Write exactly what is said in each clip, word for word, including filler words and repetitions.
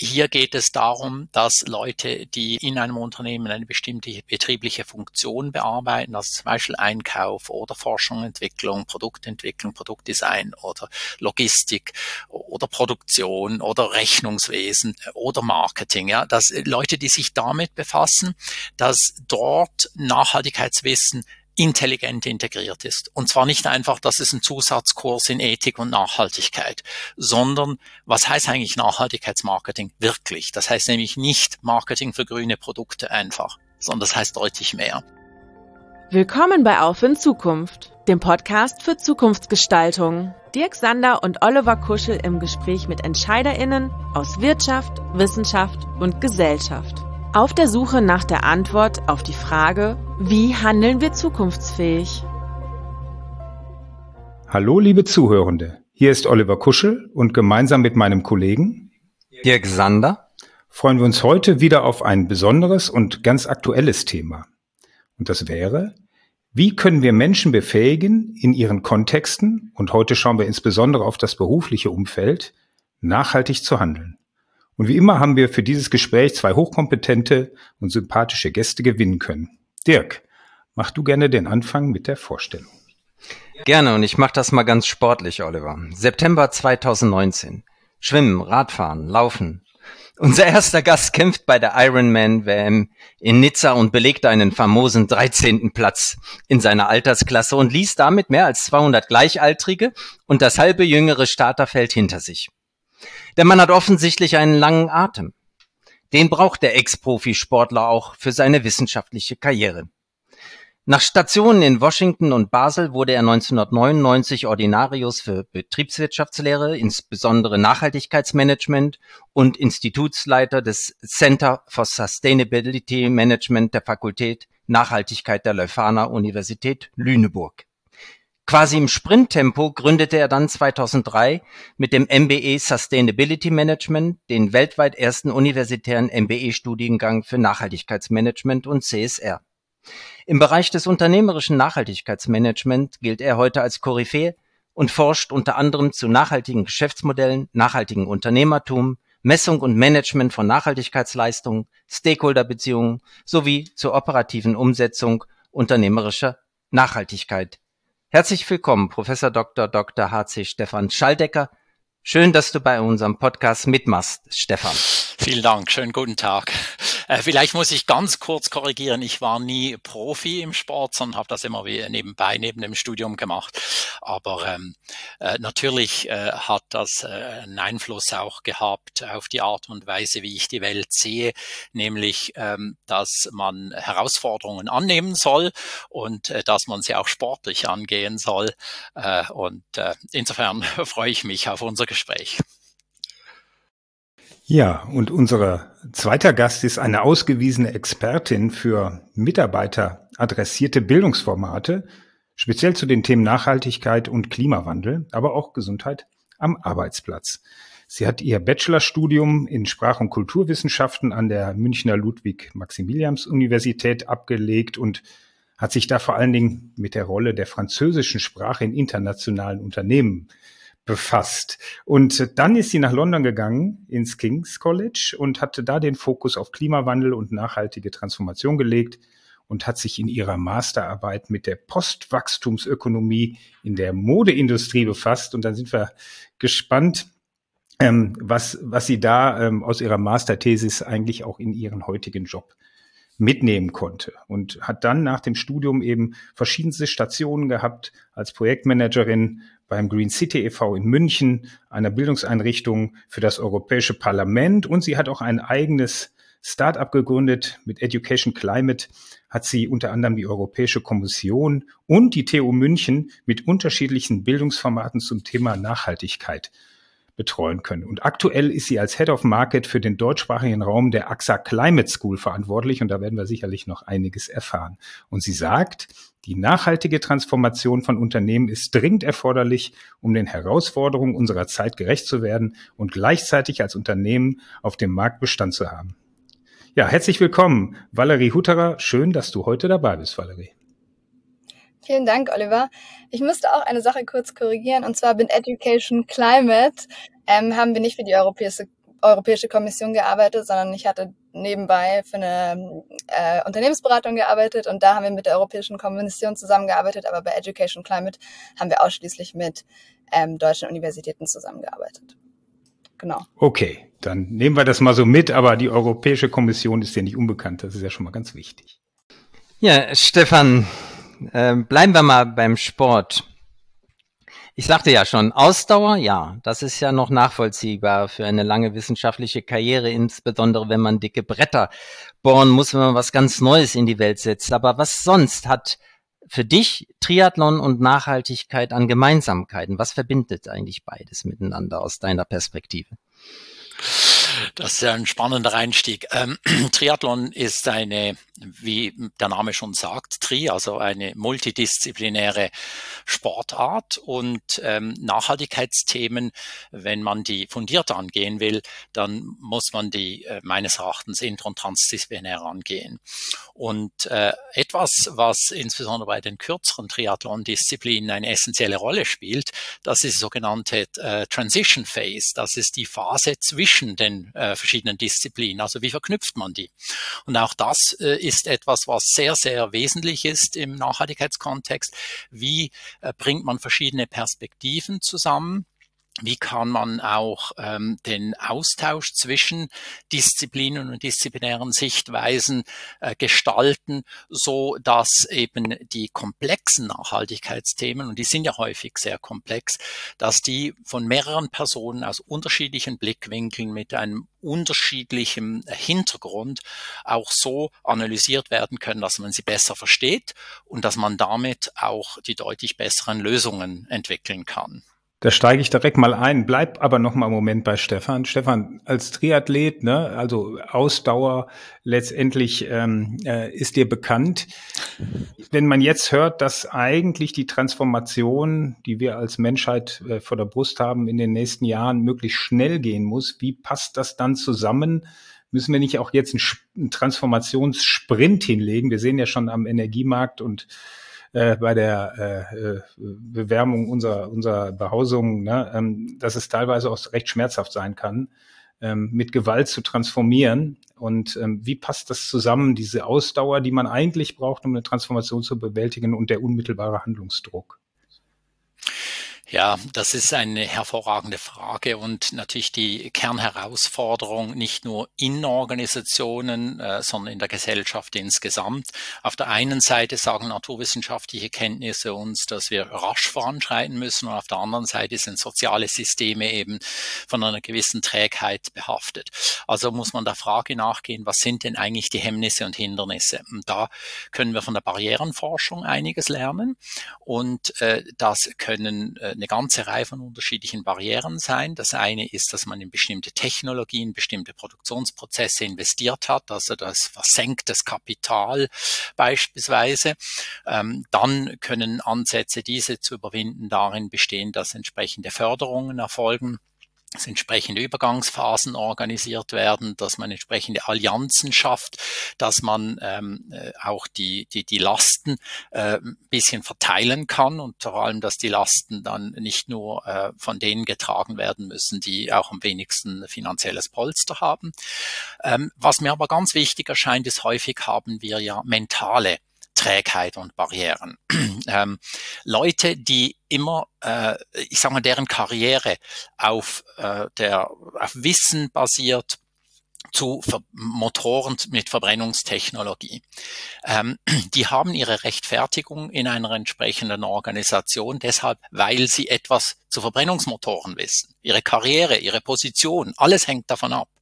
Hier geht es darum, dass Leute, die in einem Unternehmen eine bestimmte betriebliche Funktion bearbeiten, also zum Beispiel Einkauf oder Forschung, Entwicklung, Produktentwicklung, Produktdesign oder Logistik oder Produktion oder Rechnungswesen oder Marketing, ja, dass Leute, die sich damit befassen, dass dort Nachhaltigkeitswissen intelligent integriert ist. Und zwar nicht einfach, dass es ein Zusatzkurs in Ethik und Nachhaltigkeit, sondern was heißt eigentlich Nachhaltigkeitsmarketing wirklich? Das heißt nämlich nicht Marketing für grüne Produkte einfach, sondern das heißt deutlich mehr. Willkommen bei Auf in Zukunft, dem Podcast für Zukunftsgestaltung. Dirk Sander und Oliver Kuschel im Gespräch mit EntscheiderInnen aus Wirtschaft, Wissenschaft und Gesellschaft. Auf der Suche nach der Antwort auf die Frage, wie handeln wir zukunftsfähig? Hallo liebe Zuhörende, hier ist Oliver Kuschel und gemeinsam mit meinem Kollegen Dirk Sander freuen wir uns heute wieder auf ein besonderes und ganz aktuelles Thema. Und das wäre, wie können wir Menschen befähigen, in ihren Kontexten, und heute schauen wir insbesondere auf das berufliche Umfeld, nachhaltig zu handeln. Und wie immer haben wir für dieses Gespräch zwei hochkompetente und sympathische Gäste gewinnen können. Dirk, mach du gerne den Anfang mit der Vorstellung. Gerne, und ich mache das mal ganz sportlich, Oliver. September zweitausendneunzehn. Schwimmen, Radfahren, Laufen. Unser erster Gast kämpft bei der Ironman-W M in Nizza und belegte einen famosen dreizehnten Platz in seiner Altersklasse und ließ damit mehr als zweihundert Gleichaltrige und das halbe jüngere Starterfeld hinter sich. Der Mann hat offensichtlich einen langen Atem. Den braucht der Ex-Profisportler auch für seine wissenschaftliche Karriere. Nach Stationen in Washington und Basel wurde er neunzehnhundertneunundneunzig Ordinarius für Betriebswirtschaftslehre, insbesondere Nachhaltigkeitsmanagement, und Institutsleiter des Center for Sustainability Management der Fakultät Nachhaltigkeit der Leuphana Universität Lüneburg. Quasi im Sprinttempo gründete er dann zweitausenddrei mit dem M B A Sustainability Management den weltweit ersten universitären M B A-Studiengang für Nachhaltigkeitsmanagement und C S R. Im Bereich des unternehmerischen Nachhaltigkeitsmanagement gilt er heute als Koryphäe und forscht unter anderem zu nachhaltigen Geschäftsmodellen, nachhaltigem Unternehmertum, Messung und Management von Nachhaltigkeitsleistungen, Stakeholderbeziehungen sowie zur operativen Umsetzung unternehmerischer Nachhaltigkeit. Herzlich willkommen, Professor Doktor Doktor H C Stefan Schaldecker. Schön, dass du bei unserem Podcast mitmachst, Stefan. Vielen Dank, schönen guten Tag. Äh, vielleicht muss ich ganz kurz korrigieren, ich war nie Profi im Sport, sondern habe das immer wie nebenbei, neben dem Studium gemacht. Aber ähm, äh, natürlich äh, hat das äh, einen Einfluss auch gehabt auf die Art und Weise, wie ich die Welt sehe, nämlich, ähm, dass man Herausforderungen annehmen soll und äh, dass man sie auch sportlich angehen soll. Äh, und äh, insofern freue ich mich auf unser Gespräch. Ja, und unser zweiter Gast ist eine ausgewiesene Expertin für mitarbeiteradressierte Bildungsformate, speziell zu den Themen Nachhaltigkeit und Klimawandel, aber auch Gesundheit am Arbeitsplatz. Sie hat ihr Bachelorstudium in Sprach- und Kulturwissenschaften an der Münchner Ludwig-Maximilians-Universität abgelegt und hat sich da vor allen Dingen mit der Rolle der französischen Sprache in internationalen Unternehmen befasst. Und dann ist sie nach London gegangen, ins King's College, und hatte da den Fokus auf Klimawandel und nachhaltige Transformation gelegt und hat sich in ihrer Masterarbeit mit der Postwachstumsökonomie in der Modeindustrie befasst. Und dann sind wir gespannt, ähm, was, was sie da ähm, aus ihrer Masterthesis eigentlich auch in ihren heutigen Job mitnehmen konnte, und hat dann nach dem Studium eben verschiedenste Stationen gehabt als Projektmanagerin beim Green City e V in München, einer Bildungseinrichtung für das Europäische Parlament, und sie hat auch ein eigenes Start-up gegründet. Mit Education Climate hat sie unter anderem die Europäische Kommission und die T U München mit unterschiedlichen Bildungsformaten zum Thema Nachhaltigkeit betreuen können. Und aktuell ist sie als Head of Market für den deutschsprachigen Raum der A X A Climate School verantwortlich, und da werden wir sicherlich noch einiges erfahren. Und sie sagt, die nachhaltige Transformation von Unternehmen ist dringend erforderlich, um den Herausforderungen unserer Zeit gerecht zu werden und gleichzeitig als Unternehmen auf dem Markt Bestand zu haben. Ja, herzlich willkommen, Valerie Hutterer. Schön, dass du heute dabei bist, Valerie. Vielen Dank, Oliver. Ich musste auch eine Sache kurz korrigieren, und zwar mit Education Climate ähm, haben wir nicht für die Europäische Europäische Kommission gearbeitet, sondern ich hatte nebenbei für eine äh, Unternehmensberatung gearbeitet und da haben wir mit der Europäischen Kommission zusammengearbeitet, aber bei Education Climate haben wir ausschließlich mit ähm, deutschen Universitäten zusammengearbeitet. Genau. Okay, dann nehmen wir das mal so mit, aber die Europäische Kommission ist ja nicht unbekannt, das ist ja schon mal ganz wichtig. Ja, Stefan, äh, bleiben wir mal beim Sport. Ich sagte ja schon, Ausdauer, ja, das ist ja noch nachvollziehbar für eine lange wissenschaftliche Karriere, insbesondere wenn man dicke Bretter bohren muss, wenn man was ganz Neues in die Welt setzt. Aber was sonst hat für dich Triathlon und Nachhaltigkeit an Gemeinsamkeiten? Was verbindet eigentlich beides miteinander aus deiner Perspektive? Das ist ja ein spannender Einstieg. Ähm, Triathlon ist eine, wie der Name schon sagt, Tri, also eine multidisziplinäre Sportart und ähm, Nachhaltigkeitsthemen, wenn man die fundiert angehen will, dann muss man die äh, meines Erachtens inter- und transdisziplinär angehen. Und äh, etwas, was insbesondere bei den kürzeren Triathlon-Disziplinen eine essentielle Rolle spielt, das ist die sogenannte äh, Transition Phase. Das ist die Phase zwischen den äh, verschiedenen Disziplinen. Also wie verknüpft man die? Und auch das äh, ist etwas, was sehr, sehr wesentlich ist im Nachhaltigkeitskontext. Wie äh, bringt man verschiedene Perspektiven zusammen? Wie kann man auch ähm, den Austausch zwischen Disziplinen und disziplinären Sichtweisen äh, gestalten, so dass eben die komplexen Nachhaltigkeitsthemen, und die sind ja häufig sehr komplex, dass die von mehreren Personen aus unterschiedlichen Blickwinkeln mit einem unterschiedlichen Hintergrund auch so analysiert werden können, dass man sie besser versteht und dass man damit auch die deutlich besseren Lösungen entwickeln kann. Da steige ich direkt mal ein, bleib aber noch mal einen Moment bei Stefan. Stefan, als Triathlet, ne, also Ausdauer letztendlich ähm, äh, ist dir bekannt. Wenn man jetzt hört, dass eigentlich die Transformation, die wir als Menschheit äh, vor der Brust haben, in den nächsten Jahren möglichst schnell gehen muss, wie passt das dann zusammen? Müssen wir nicht auch jetzt einen, einen Transformationssprint hinlegen? Wir sehen ja schon am Energiemarkt und Äh, bei der äh, Bewärmung unserer, unserer Behausung, ne, ähm, dass es teilweise auch recht schmerzhaft sein kann, ähm, mit Gewalt zu transformieren. Und ähm, wie passt das zusammen, diese Ausdauer, die man eigentlich braucht, um eine Transformation zu bewältigen, und der unmittelbare Handlungsdruck? Ja, das ist eine hervorragende Frage und natürlich die Kernherausforderung nicht nur in Organisationen, äh, sondern in der Gesellschaft insgesamt. Auf der einen Seite sagen naturwissenschaftliche Kenntnisse uns, dass wir rasch voranschreiten müssen, und auf der anderen Seite sind soziale Systeme eben von einer gewissen Trägheit behaftet. Also muss man der Frage nachgehen, was sind denn eigentlich die Hemmnisse und Hindernisse? Und da können wir von der Barrierenforschung einiges lernen, und äh, das können äh, eine ganze Reihe von unterschiedlichen Barrieren sein. Das eine ist, dass man in bestimmte Technologien, bestimmte Produktionsprozesse investiert hat, also das versenktes Kapital beispielsweise. Ähm, dann können Ansätze, diese zu überwinden, darin bestehen, dass entsprechende Förderungen erfolgen, dass entsprechende Übergangsphasen organisiert werden, dass man entsprechende Allianzen schafft, dass man ähm, auch die, die, die Lasten äh, ein bisschen verteilen kann, und vor allem, dass die Lasten dann nicht nur äh, von denen getragen werden müssen, die auch am wenigsten finanzielles Polster haben. Ähm, was mir aber ganz wichtig erscheint, ist, häufig haben wir ja mentale Trägheit und Barrieren. ähm, Leute, die immer, äh, ich sage mal, deren Karriere auf äh, der auf Wissen basiert, zu Ver- Motoren mit Verbrennungstechnologie. Ähm, die haben ihre Rechtfertigung in einer entsprechenden Organisation, deshalb, weil sie etwas zu Verbrennungsmotoren wissen. Ihre Karriere, ihre Position, alles hängt davon ab.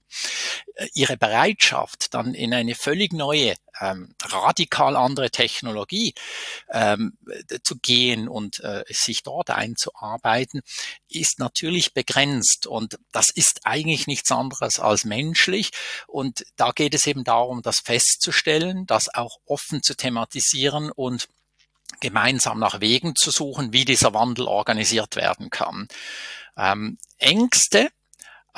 Ihre Bereitschaft, dann in eine völlig neue, ähm, radikal andere Technologie ähm, zu gehen und äh, sich dort einzuarbeiten, ist natürlich begrenzt, und das ist eigentlich nichts anderes als menschlich, und da geht es eben darum, das festzustellen, das auch offen zu thematisieren und gemeinsam nach Wegen zu suchen, wie dieser Wandel organisiert werden kann. Ähm, Ängste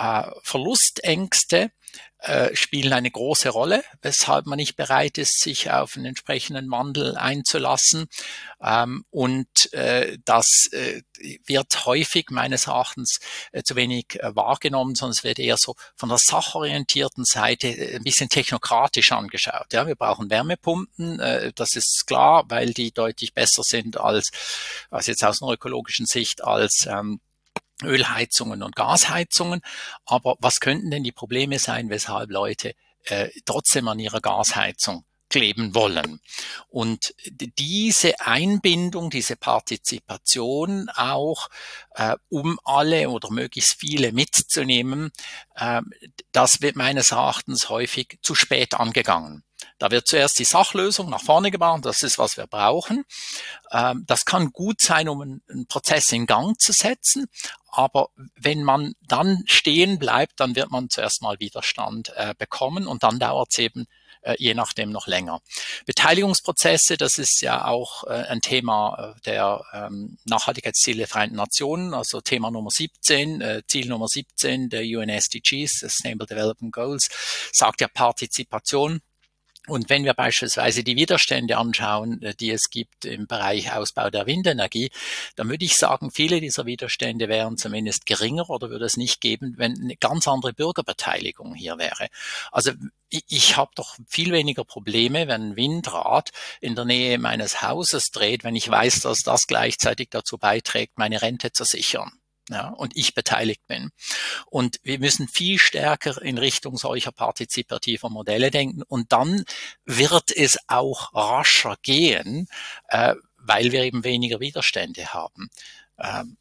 Äh, Verlustängste äh, spielen eine große Rolle, weshalb man nicht bereit ist, sich auf einen entsprechenden Wandel einzulassen. Ähm, und äh, das äh, wird häufig meines Erachtens äh, zu wenig äh, wahrgenommen, sondern es wird eher so von der sachorientierten Seite äh, ein bisschen technokratisch angeschaut. Ja, wir brauchen Wärmepumpen, äh, das ist klar, weil die deutlich besser sind als, also jetzt aus einer ökologischen Sicht, als ähm, Ölheizungen und Gasheizungen. Aber was könnten denn die Probleme sein, weshalb Leute äh, trotzdem an ihrer Gasheizung kleben wollen? Und diese Einbindung, diese Partizipation auch, äh, um alle oder möglichst viele mitzunehmen, äh, das wird meines Erachtens häufig zu spät angegangen. Da wird zuerst die Sachlösung nach vorne gebracht, das ist, was wir brauchen. Ähm, das kann gut sein, um einen, einen Prozess in Gang zu setzen, aber wenn man dann stehen bleibt, dann wird man zuerst mal Widerstand äh, bekommen und dann dauert es eben äh, je nachdem noch länger. Beteiligungsprozesse, das ist ja auch äh, ein Thema der ähm, Nachhaltigkeitsziele der Vereinten Nationen, also Thema Nummer siebzehn, äh, Ziel Nummer siebzehn der U N S D Gs, Sustainable Development Goals, sagt ja Partizipation. Und wenn wir beispielsweise die Widerstände anschauen, die es gibt im Bereich Ausbau der Windenergie, dann würde ich sagen, viele dieser Widerstände wären zumindest geringer oder würde es nicht geben, wenn eine ganz andere Bürgerbeteiligung hier wäre. Also ich, ich habe doch viel weniger Probleme, wenn ein Windrad in der Nähe meines Hauses dreht, wenn ich weiß, dass das gleichzeitig dazu beiträgt, meine Rente zu sichern. Ja, und ich beteiligt bin. Und wir müssen viel stärker in Richtung solcher partizipativer Modelle denken. Und dann wird es auch rascher gehen, äh, weil wir eben weniger Widerstände haben. Ähm,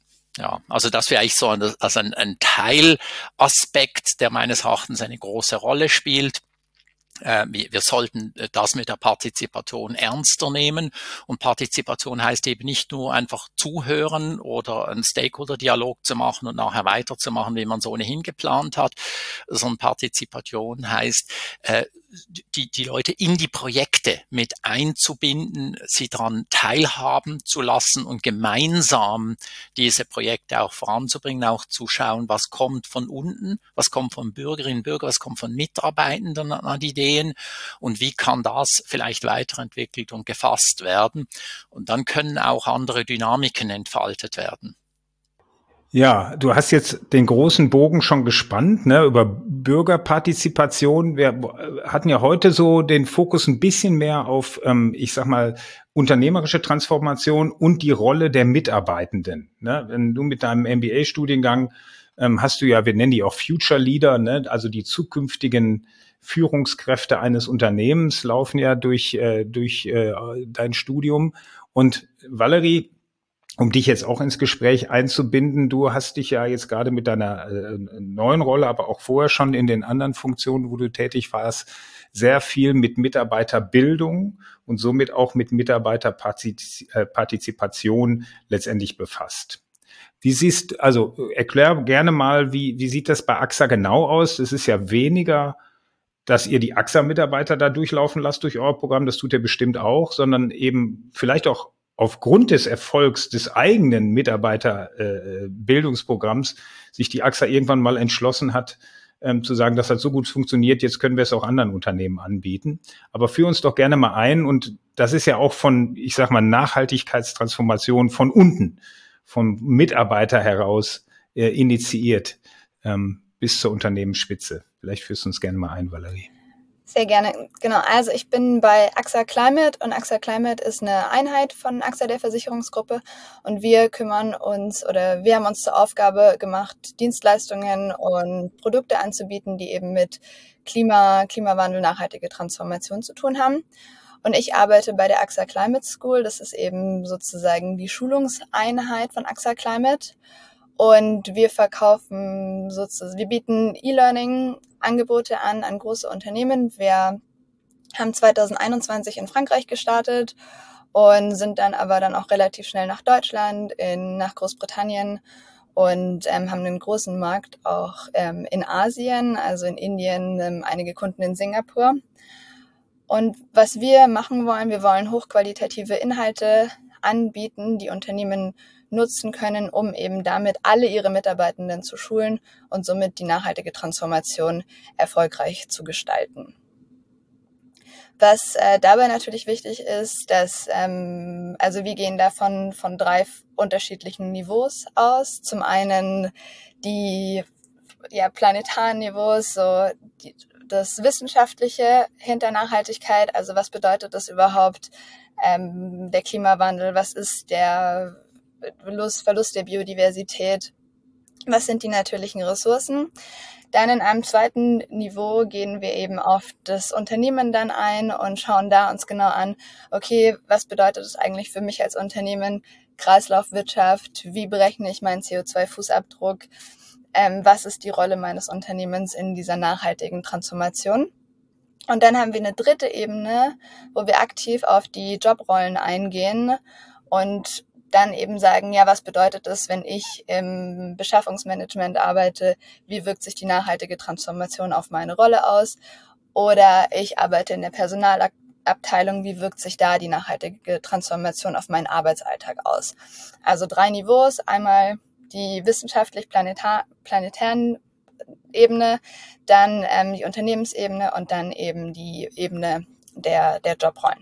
ja, also das wäre eigentlich so ein, also ein, ein Teilaspekt, der meines Erachtens eine große Rolle spielt. Wir sollten das mit der Partizipation ernster nehmen. Und Partizipation heißt eben nicht nur einfach zuhören oder einen Stakeholder-Dialog zu machen und nachher weiterzumachen, wie man es ohnehin geplant hat, sondern Partizipation heißt, die, die Leute in die Projekte mit einzubinden, sie daran teilhaben zu lassen und gemeinsam diese Projekte auch voranzubringen, auch zu schauen, was kommt von unten, was kommt von Bürgerinnen und Bürgern, was kommt von Mitarbeitenden an Ideen und wie kann das vielleicht weiterentwickelt und gefasst werden. Und dann können auch andere Dynamiken entfaltet werden. Ja, du hast jetzt den großen Bogen schon gespannt, ne, über Bürgerpartizipation. Wir hatten ja heute so den Fokus ein bisschen mehr auf, ähm, ich sag mal, unternehmerische Transformation und die Rolle der Mitarbeitenden. Ne? Wenn du mit deinem M B A-Studiengang ähm, hast du ja, wir nennen die auch Future Leader, ne, also die zukünftigen Führungskräfte eines Unternehmens laufen ja durch äh, durch äh, dein Studium. Und Valerie, um dich jetzt auch ins Gespräch einzubinden, du hast dich ja jetzt gerade mit deiner äh, neuen Rolle, aber auch vorher schon in den anderen Funktionen, wo du tätig warst, sehr viel mit Mitarbeiterbildung und somit auch mit Mitarbeiterpartizipation letztendlich befasst. Wie siehst, also erklär gerne mal, wie, wie sieht das bei A X A genau aus? Es ist ja weniger, dass ihr die A X A-Mitarbeiter da durchlaufen lasst durch euer Programm, das tut ihr bestimmt auch, sondern eben vielleicht auch aufgrund des Erfolgs des eigenen Mitarbeiterbildungsprogramms äh, sich die A X A irgendwann mal entschlossen hat, ähm, zu sagen, das hat so gut funktioniert, jetzt können wir es auch anderen Unternehmen anbieten. Aber führ uns doch gerne mal ein, und das ist ja auch von, ich sag mal, Nachhaltigkeitstransformation von unten, vom Mitarbeiter heraus äh, initiiert, ähm, bis zur Unternehmensspitze. Vielleicht führst du uns gerne mal ein, Valerie. Sehr gerne. Genau, also ich bin bei A X A Climate und A X A Climate ist eine Einheit von A X A, der Versicherungsgruppe, und wir kümmern uns oder wir haben uns zur Aufgabe gemacht, Dienstleistungen und Produkte anzubieten, die eben mit Klima, Klimawandel, nachhaltige Transformation zu tun haben. Und ich arbeite bei der A X A Climate School, das ist eben sozusagen die Schulungseinheit von A X A Climate. Und wir verkaufen sozusagen, wir bieten E-Learning-Angebote an an große Unternehmen. Wir haben zwanzig einundzwanzig in Frankreich gestartet und sind dann aber dann auch relativ schnell nach Deutschland, in, nach Großbritannien und ähm, haben einen großen Markt auch ähm, in Asien, also in Indien, ähm, einige Kunden in Singapur. Und was wir machen wollen, wir wollen hochqualitative Inhalte anbieten, die Unternehmen nutzen können, um eben damit alle ihre Mitarbeitenden zu schulen und somit die nachhaltige Transformation erfolgreich zu gestalten. Was äh, dabei natürlich wichtig ist, dass, ähm, also wir gehen davon von drei f- unterschiedlichen Niveaus aus. Zum einen die ja, planetaren Niveaus, so die, das Wissenschaftliche hinter Nachhaltigkeit, also was bedeutet das überhaupt, ähm, der Klimawandel, was ist der Verlust, Verlust der Biodiversität, was sind die natürlichen Ressourcen. Dann in einem zweiten Niveau gehen wir eben auf das Unternehmen dann ein und schauen da uns genau an, okay, was bedeutet das eigentlich für mich als Unternehmen, Kreislaufwirtschaft, wie berechne ich meinen C O zwei Fußabdruck, ähm, was ist die Rolle meines Unternehmens in dieser nachhaltigen Transformation. Und dann haben wir eine dritte Ebene, wo wir aktiv auf die Jobrollen eingehen und dann eben sagen, ja, was bedeutet es, wenn ich im Beschaffungsmanagement arbeite? Wie wirkt sich die nachhaltige Transformation auf meine Rolle aus? Oder ich arbeite in der Personalabteilung, wie wirkt sich da die nachhaltige Transformation auf meinen Arbeitsalltag aus? Also drei Niveaus, einmal die wissenschaftlich-planetar- planetären Ebene, dann ähm, die Unternehmensebene und dann eben die Ebene der, der Jobrollen.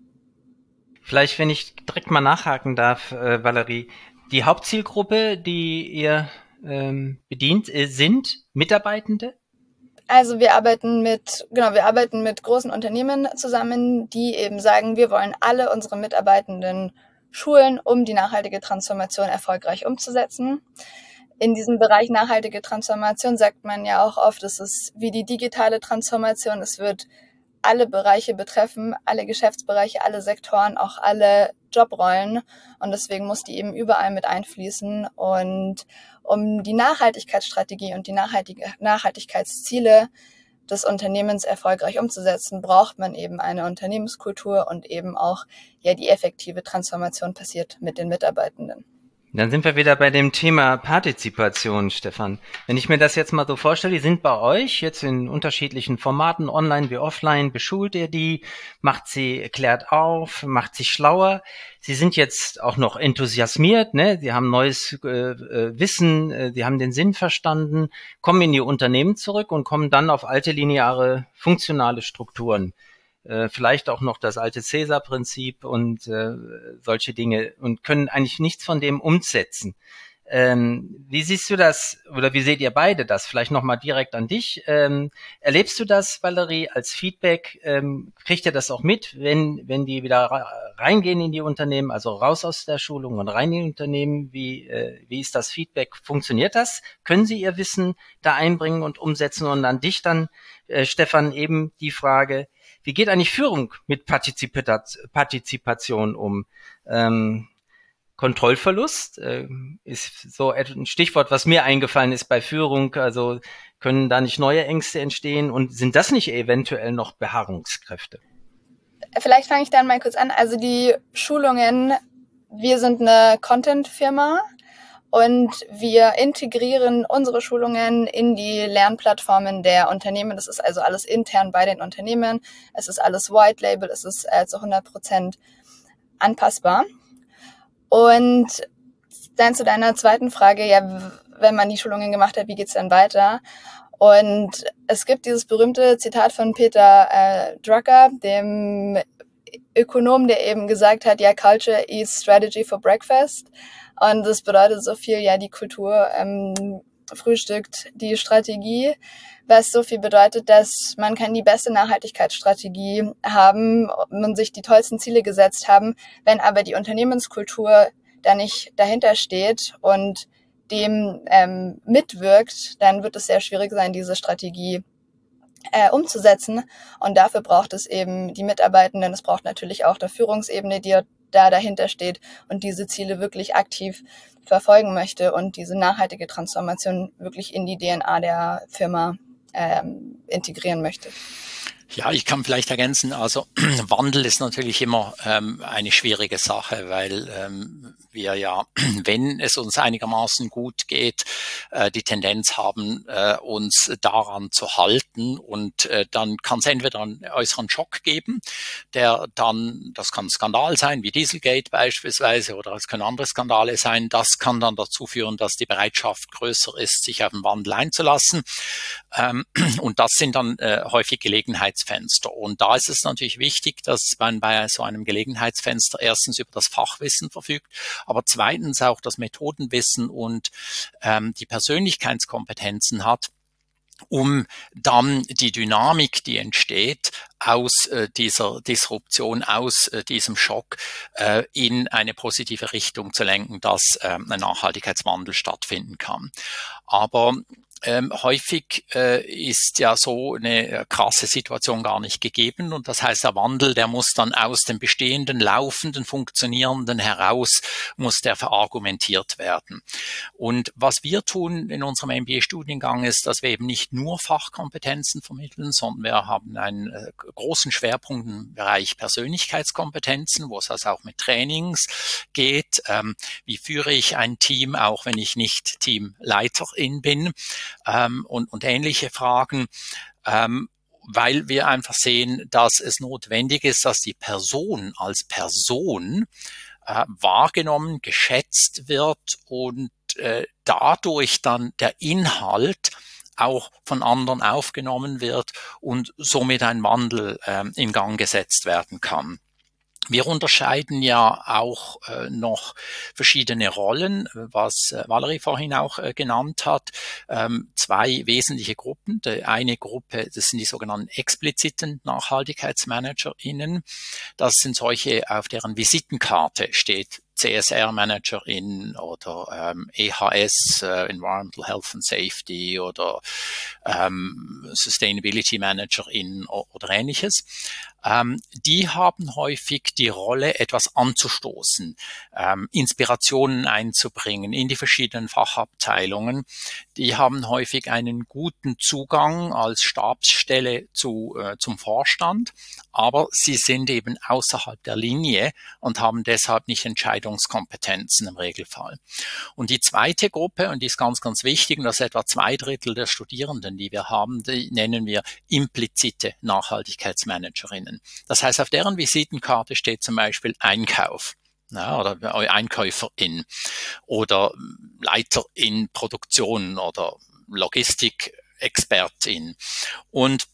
Vielleicht, wenn ich direkt mal nachhaken darf, äh, Valerie, die Hauptzielgruppe, die ihr ähm, bedient, äh, sind Mitarbeitende? Also wir arbeiten mit, genau, wir arbeiten mit großen Unternehmen zusammen, die eben sagen, wir wollen alle unsere Mitarbeitenden schulen, um die nachhaltige Transformation erfolgreich umzusetzen. In diesem Bereich nachhaltige Transformation sagt man ja auch oft, es ist wie die digitale Transformation. Es wird alle Bereiche betreffen, alle Geschäftsbereiche, alle Sektoren, auch alle Jobrollen. Und deswegen muss die eben überall mit einfließen. Und um die Nachhaltigkeitsstrategie und die Nachhaltige, Nachhaltigkeitsziele des Unternehmens erfolgreich umzusetzen, braucht man eben eine Unternehmenskultur und eben auch ja die effektive Transformation passiert mit den Mitarbeitenden. Dann sind wir wieder bei dem Thema Partizipation, Stefan. Wenn ich mir das jetzt mal so vorstelle, die sind bei euch jetzt in unterschiedlichen Formaten, online wie offline, beschult ihr die, macht sie, klärt auf, macht sie schlauer. Sie sind jetzt auch noch enthusiasmiert, ne? Sie haben neues äh, äh, Wissen, äh, sie haben den Sinn verstanden, kommen in ihr Unternehmen zurück und kommen dann auf alte lineare, funktionale Strukturen. Äh, vielleicht auch noch das alte Caesar-Prinzip und äh, solche Dinge und können eigentlich nichts von dem umsetzen. Ähm, wie siehst du das, oder wie seht ihr beide das? Vielleicht nochmal direkt an dich. Ähm, erlebst du das, Valerie, als Feedback? Ähm, kriegt ihr das auch mit, wenn wenn die wieder reingehen in die Unternehmen, also raus aus der Schulung und rein in die Unternehmen? Wie, äh, wie ist das Feedback? Funktioniert das? Können sie ihr Wissen da einbringen und umsetzen? Und an dich dann, äh, Stefan, eben die Frage, wie geht eigentlich Führung mit Partizipation um? Ähm, Kontrollverlust äh, ist so ein Stichwort, was mir eingefallen ist bei Führung. Also können da nicht neue Ängste entstehen und sind das nicht eventuell noch Beharrungskräfte? Vielleicht fange ich dann mal kurz an. Also die Schulungen, wir sind eine Content-Firma und wir integrieren unsere Schulungen in die Lernplattformen der Unternehmen. Das ist also alles intern bei den Unternehmen. Es ist alles White Label, es ist äh, zu hundert Prozent anpassbar. Und dann zu deiner zweiten Frage, ja, wenn man die Schulungen gemacht hat, wie geht's dann weiter? Und es gibt dieses berühmte Zitat von Peter äh, Drucker, dem Ökonom, der eben gesagt hat, ja, Culture eats strategy for breakfast. Und das bedeutet so viel, ja, die Kultur ähm, frühstückt die Strategie, was so viel bedeutet, dass man kann die beste Nachhaltigkeitsstrategie haben und sich die tollsten Ziele gesetzt haben, wenn aber die Unternehmenskultur da nicht dahinter steht und dem ähm, mitwirkt, dann wird es sehr schwierig sein, diese Strategie äh, umzusetzen. Und dafür braucht es eben die Mitarbeitenden, es braucht natürlich auch eine Führungsebene, die da dahinter steht und diese Ziele wirklich aktiv verfolgen möchte und diese nachhaltige Transformation wirklich in die D N A der Firma ähm, integrieren möchte. Ja, ich kann vielleicht ergänzen, also Wandel ist natürlich immer ähm, eine schwierige Sache, weil ähm, wir ja, wenn es uns einigermaßen gut geht, äh, die Tendenz haben, äh, uns daran zu halten, und äh, dann kann es entweder einen äußeren Schock geben, der dann, das kann ein Skandal sein, wie Dieselgate beispielsweise, oder es können andere Skandale sein, das kann dann dazu führen, dass die Bereitschaft größer ist, sich auf den Wandel einzulassen. Ähm, und das sind dann äh, häufig Gelegenheitsfenster. Und da ist es natürlich wichtig, dass man bei so einem Gelegenheitsfenster erstens über das Fachwissen verfügt, aber zweitens auch das Methodenwissen und ähm, die Persönlichkeitskompetenzen hat, um dann die Dynamik, die entsteht aus äh, dieser Disruption, aus äh, diesem Schock, äh, in eine positive Richtung zu lenken, dass äh, ein Nachhaltigkeitswandel stattfinden kann. Aber Ähm, häufig äh, ist ja so eine äh, krasse Situation gar nicht gegeben, und das heißt, der Wandel, der muss dann aus dem bestehenden, laufenden, funktionierenden heraus, muss der verargumentiert werden. Und was wir tun in unserem M B A-Studiengang ist, dass wir eben nicht nur Fachkompetenzen vermitteln, sondern wir haben einen äh, großen Schwerpunkt im Bereich Persönlichkeitskompetenzen, wo es also auch mit Trainings geht. Ähm, wie führe ich ein Team, auch wenn ich nicht Teamleiterin bin? Ähm, und, und ähnliche Fragen, ähm, weil wir einfach sehen, dass es notwendig ist, dass die Person als Person äh, wahrgenommen, geschätzt wird und äh, dadurch dann der Inhalt auch von anderen aufgenommen wird und somit ein Wandel äh, in Gang gesetzt werden kann. Wir unterscheiden ja auch äh, noch verschiedene Rollen, was äh, Valerie vorhin auch äh, genannt hat. Ähm, zwei wesentliche Gruppen. Die eine Gruppe, das sind die sogenannten expliziten NachhaltigkeitsmanagerInnen. Das sind solche, auf deren Visitenkarte steht C S R-Managerin oder ähm, E H S, äh, Environmental Health and Safety, oder ähm, Sustainability Managerin oder ähnliches. Ähm, die haben häufig die Rolle, etwas anzustoßen, ähm, Inspirationen einzubringen in die verschiedenen Fachabteilungen. Die haben häufig einen guten Zugang als Stabsstelle zu, äh, zum Vorstand, aber sie sind eben außerhalb der Linie und haben deshalb nicht Entscheidungskompetenzen im Regelfall. Und die zweite Gruppe, und die ist ganz, ganz wichtig, und das ist etwa zwei Drittel der Studierenden, die wir haben, die nennen wir implizite Nachhaltigkeitsmanagerinnen. Das heißt, auf deren Visitenkarte steht zum Beispiel Einkauf. Ja, oder Einkäuferin oder Leiter in Produktion oder Logistikexpertin. Und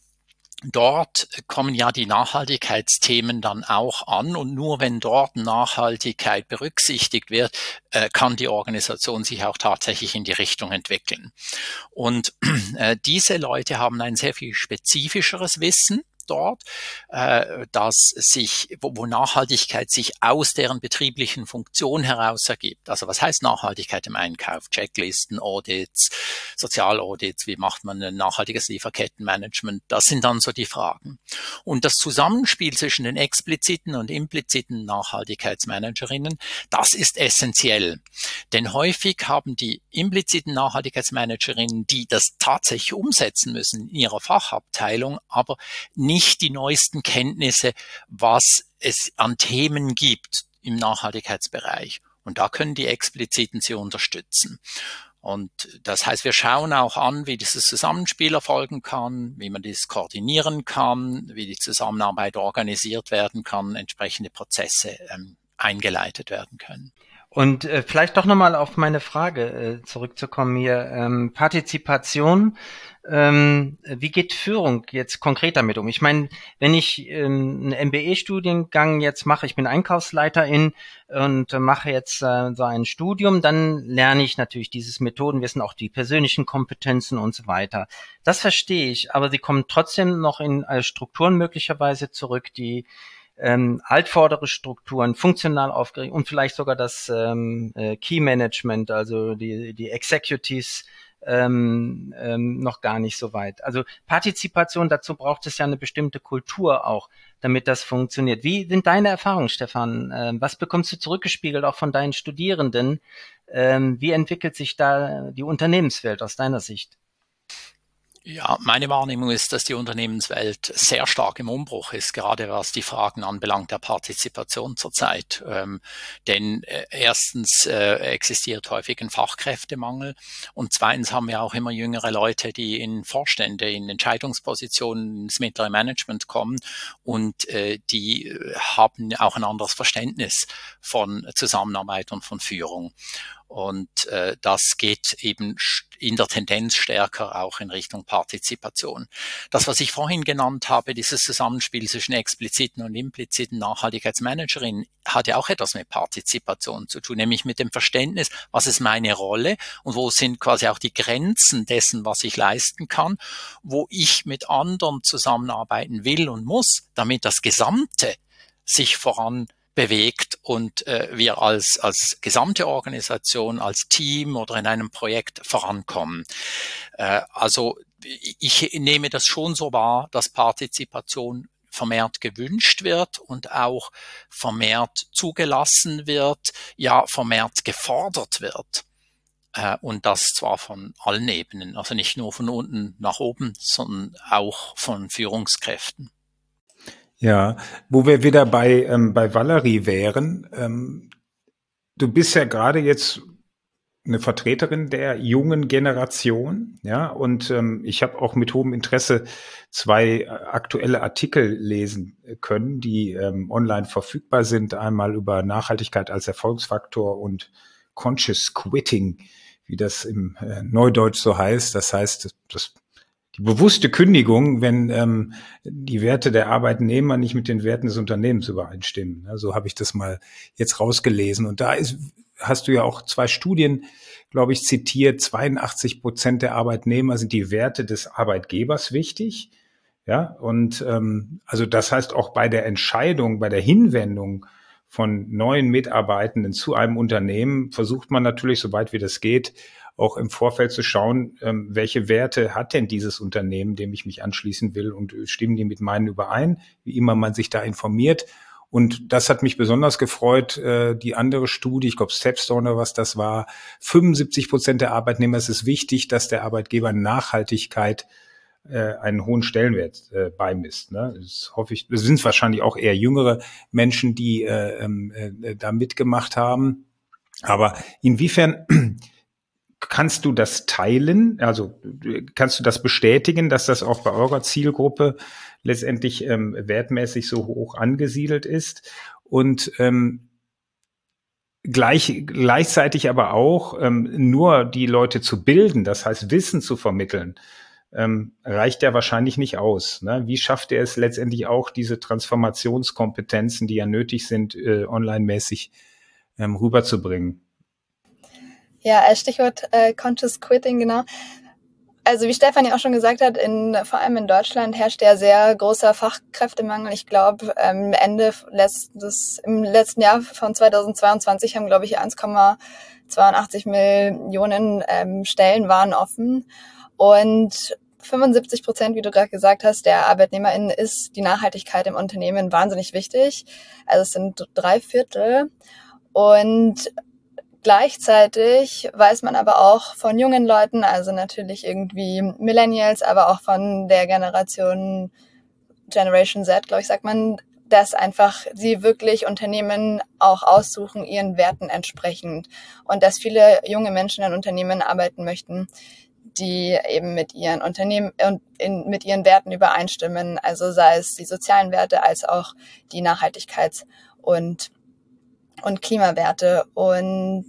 dort kommen ja die Nachhaltigkeitsthemen dann auch an, und nur wenn dort Nachhaltigkeit berücksichtigt wird, äh, kann die Organisation sich auch tatsächlich in die Richtung entwickeln. Und äh, diese Leute haben ein sehr viel spezifischeres Wissen dort, äh, dass sich, wo, wo Nachhaltigkeit sich aus deren betrieblichen Funktion heraus ergibt. Also was heißt Nachhaltigkeit im Einkauf? Checklisten, Audits, Sozialaudits, wie macht man ein nachhaltiges Lieferkettenmanagement? Das sind dann so die Fragen. Und das Zusammenspiel zwischen den expliziten und impliziten Nachhaltigkeitsmanagerinnen, das ist essentiell. Denn häufig haben die impliziten Nachhaltigkeitsmanagerinnen, die das tatsächlich umsetzen müssen in ihrer Fachabteilung, aber nicht die neuesten Kenntnisse, was es an Themen gibt im Nachhaltigkeitsbereich. Und da können die Expliziten sie unterstützen. Und das heißt, wir schauen auch an, wie dieses Zusammenspiel erfolgen kann, wie man das koordinieren kann, wie die Zusammenarbeit organisiert werden kann, entsprechende Prozesse ähm, eingeleitet werden können. Und äh, vielleicht doch nochmal auf meine Frage äh, zurückzukommen hier. Ähm, Partizipation, ähm, wie geht Führung jetzt konkret damit um? Ich meine, wenn ich ähm, einen M B A-Studiengang jetzt mache, ich bin Einkaufsleiterin und äh, mache jetzt äh, so ein Studium, dann lerne ich natürlich dieses Methodenwissen, auch die persönlichen Kompetenzen und so weiter. Das verstehe ich, aber sie kommen trotzdem noch in äh, Strukturen möglicherweise zurück, die Ähm, altvordere Strukturen, funktional aufgerichtet und vielleicht sogar das ähm, äh, Key Management, also die, die Executives, ähm, ähm, noch gar nicht so weit. Also Partizipation, dazu braucht es ja eine bestimmte Kultur auch, damit das funktioniert. Wie sind deine Erfahrungen, Stefan? Ähm, was bekommst du zurückgespiegelt auch von deinen Studierenden? Ähm, wie entwickelt sich da die Unternehmenswelt aus deiner Sicht? Ja, meine Wahrnehmung ist, dass die Unternehmenswelt sehr stark im Umbruch ist, gerade was die Fragen anbelangt der Partizipation zurzeit. Ähm, denn äh, erstens äh, existiert häufig ein Fachkräftemangel und zweitens haben wir auch immer jüngere Leute, die in Vorstände, in Entscheidungspositionen, ins mittlere Management kommen und äh, die haben auch ein anderes Verständnis von Zusammenarbeit und von Führung. Und äh, das geht eben in der Tendenz stärker auch in Richtung Partizipation. Das, was ich vorhin genannt habe, dieses Zusammenspiel zwischen expliziten und impliziten Nachhaltigkeitsmanagerinnen, hat ja auch etwas mit Partizipation zu tun, nämlich mit dem Verständnis, was ist meine Rolle und wo sind quasi auch die Grenzen dessen, was ich leisten kann, wo ich mit anderen zusammenarbeiten will und muss, damit das Gesamte sich voran bewegt und äh, wir als, als gesamte Organisation, als Team oder in einem Projekt vorankommen. Äh, also ich nehme das schon so wahr, dass Partizipation vermehrt gewünscht wird und auch vermehrt zugelassen wird, ja vermehrt gefordert wird. Äh, und das zwar von allen Ebenen, also nicht nur von unten nach oben, sondern auch von Führungskräften. Ja, wo wir wieder bei, ähm, bei Valerie wären, ähm, du bist ja gerade jetzt eine Vertreterin der jungen Generation, ja, und ähm, ich habe auch mit hohem Interesse zwei äh, aktuelle Artikel lesen können, die ähm, online verfügbar sind, einmal über Nachhaltigkeit als Erfolgsfaktor und Conscious Quitting, wie das im äh, Neudeutsch so heißt. Das heißt, das die bewusste Kündigung, wenn ähm, die Werte der Arbeitnehmer nicht mit den Werten des Unternehmens übereinstimmen. So also habe ich das mal jetzt rausgelesen. Und da ist, hast du ja auch zwei Studien, glaube ich, zitiert. zweiundachtzig Prozent der Arbeitnehmer sind die Werte des Arbeitgebers wichtig. Ja, und ähm, also das heißt auch bei der Entscheidung, bei der Hinwendung von neuen Mitarbeitenden zu einem Unternehmen versucht man natürlich, soweit wie das geht, auch im Vorfeld zu schauen, ähm, welche Werte hat denn dieses Unternehmen, dem ich mich anschließen will und stimmen die mit meinen überein, wie immer man sich da informiert. Und das hat mich besonders gefreut, äh, die andere Studie, ich glaube Stepstone oder was das war, fünfundsiebzig Prozent der Arbeitnehmer, es ist wichtig, dass der Arbeitgeber Nachhaltigkeit äh, einen hohen Stellenwert äh, beimisst. Ne? Das hoffe ich, das sind wahrscheinlich auch eher jüngere Menschen, die äh, äh, da mitgemacht haben. Aber inwiefern kannst du das teilen? Also kannst du das bestätigen, dass das auch bei eurer Zielgruppe letztendlich ähm, wertmäßig so hoch angesiedelt ist? Und ähm, gleich, gleichzeitig aber auch ähm, nur die Leute zu bilden, das heißt Wissen zu vermitteln, ähm, reicht ja wahrscheinlich nicht aus. Ne? Wie schafft er es letztendlich auch, diese Transformationskompetenzen, die ja nötig sind, äh, online-mäßig ähm, rüberzubringen? Ja, Stichwort äh, Conscious Quitting, genau. Also wie Stefan ja auch schon gesagt hat, in, vor allem in Deutschland herrscht ja sehr großer Fachkräftemangel. Ich glaube, ähm, Ende letztes, im letzten Jahr von zweitausendzweiundzwanzig haben, glaube ich, eins Komma zweiundachtzig Millionen ähm, Stellen waren offen. Und fünfundsiebzig Prozent, wie du gerade gesagt hast, der ArbeitnehmerInnen ist die Nachhaltigkeit im Unternehmen wahnsinnig wichtig. Also es sind drei Viertel. Und gleichzeitig weiß man aber auch von jungen Leuten, also natürlich irgendwie Millennials, aber auch von der Generation Generation Z, glaube ich, sagt man, dass einfach sie wirklich Unternehmen auch aussuchen, ihren Werten entsprechend. Und dass viele junge Menschen in Unternehmen arbeiten möchten, die eben mit ihren Unternehmen und in, mit ihren Werten übereinstimmen. Also sei es die sozialen Werte als auch die Nachhaltigkeits- und und Klimawerte. Und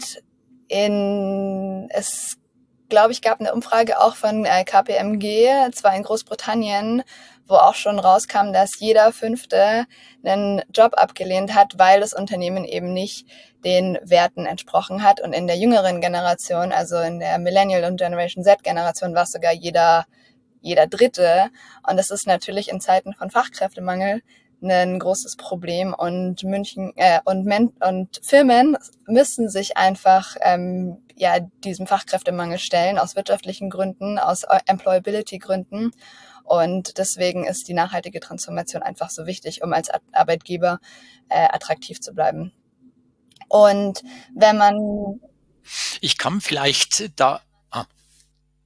in, es, glaube ich, gab eine Umfrage auch von K P M G, zwar in Großbritannien, wo auch schon rauskam, dass jeder Fünfte einen Job abgelehnt hat, weil das Unternehmen eben nicht den Werten entsprochen hat. Und in der jüngeren Generation, also in der Millennial- und Generation Z-Generation, war es sogar jeder, jeder Dritte. Und das ist natürlich in Zeiten von Fachkräftemangel ein großes Problem und München äh, und Men und Firmen müssen sich einfach ähm, ja diesem Fachkräftemangel stellen aus wirtschaftlichen Gründen, aus Employability-Gründen und deswegen ist die nachhaltige Transformation einfach so wichtig, um als Arbeitgeber äh, attraktiv zu bleiben. Und wenn man ich kann vielleicht da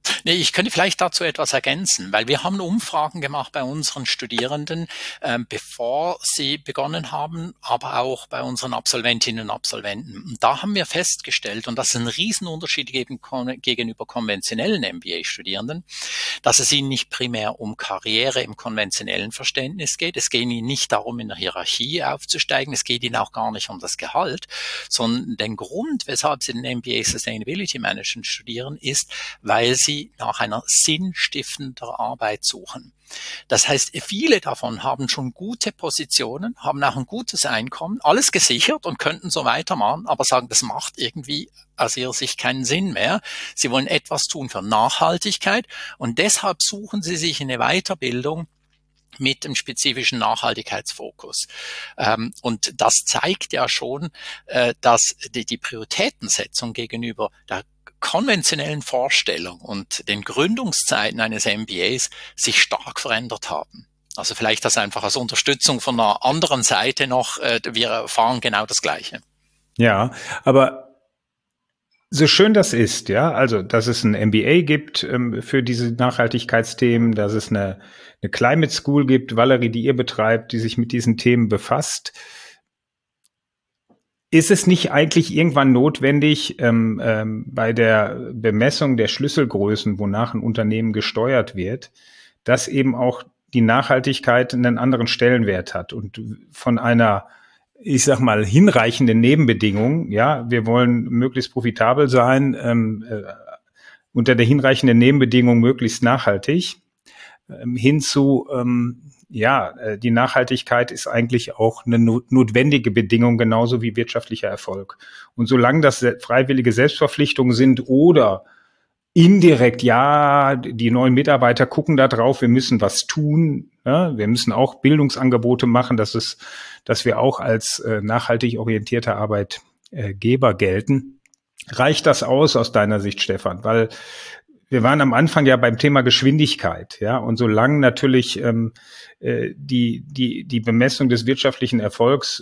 Nee, ich könnte vielleicht dazu etwas ergänzen, weil wir haben Umfragen gemacht bei unseren Studierenden, ähm, bevor sie begonnen haben, aber auch bei unseren Absolventinnen und Absolventen. Und da haben wir festgestellt, und das ist ein Riesenunterschied gegen, gegenüber konventionellen M B A-Studierenden, dass es ihnen nicht primär um Karriere im konventionellen Verständnis geht. Es geht ihnen nicht darum, in der Hierarchie aufzusteigen. Es geht ihnen auch gar nicht um das Gehalt, sondern den Grund, weshalb sie den M B A Sustainability Management studieren, ist, weil sie nach einer sinnstiftenden Arbeit suchen. Das heißt, viele davon haben schon gute Positionen, haben auch ein gutes Einkommen, alles gesichert und könnten so weitermachen, aber sagen, das macht irgendwie aus ihrer Sicht keinen Sinn mehr. Sie wollen etwas tun für Nachhaltigkeit und deshalb suchen sie sich eine Weiterbildung mit dem spezifischen Nachhaltigkeitsfokus. Ähm, und das zeigt ja schon, äh, dass die, die Prioritätensetzung gegenüber der konventionellen Vorstellung und den Gründungszeiten eines M B As sich stark verändert haben. Also vielleicht das einfach als Unterstützung von einer anderen Seite noch, äh, wir erfahren genau das Gleiche. Ja, aber so schön das ist, ja, also dass es ein M B A gibt ähm, für diese Nachhaltigkeitsthemen, dass es eine, eine Climate School gibt, Valerie, die ihr betreibt, die sich mit diesen Themen befasst. Ist es nicht eigentlich irgendwann notwendig, ähm, ähm, bei der Bemessung der Schlüsselgrößen, wonach ein Unternehmen gesteuert wird, dass eben auch die Nachhaltigkeit einen anderen Stellenwert hat und von einer, ich sag mal, hinreichenden Nebenbedingung, ja, wir wollen möglichst profitabel sein, ähm, äh, unter der hinreichenden Nebenbedingung möglichst nachhaltig, ähm, hinzu, ähm, ja, die Nachhaltigkeit ist eigentlich auch eine notwendige Bedingung, genauso wie wirtschaftlicher Erfolg. Und solange das freiwillige Selbstverpflichtungen sind oder indirekt, ja, die neuen Mitarbeiter gucken da drauf, wir müssen was tun, ja, wir müssen auch Bildungsangebote machen, dass es, dass wir auch als äh, nachhaltig orientierter Arbeitgeber gelten. Reicht das aus aus deiner Sicht, Stefan? Weil wir waren am Anfang ja beim Thema Geschwindigkeit, ja, und solange natürlich ähm, äh, die die die Bemessung des wirtschaftlichen Erfolgs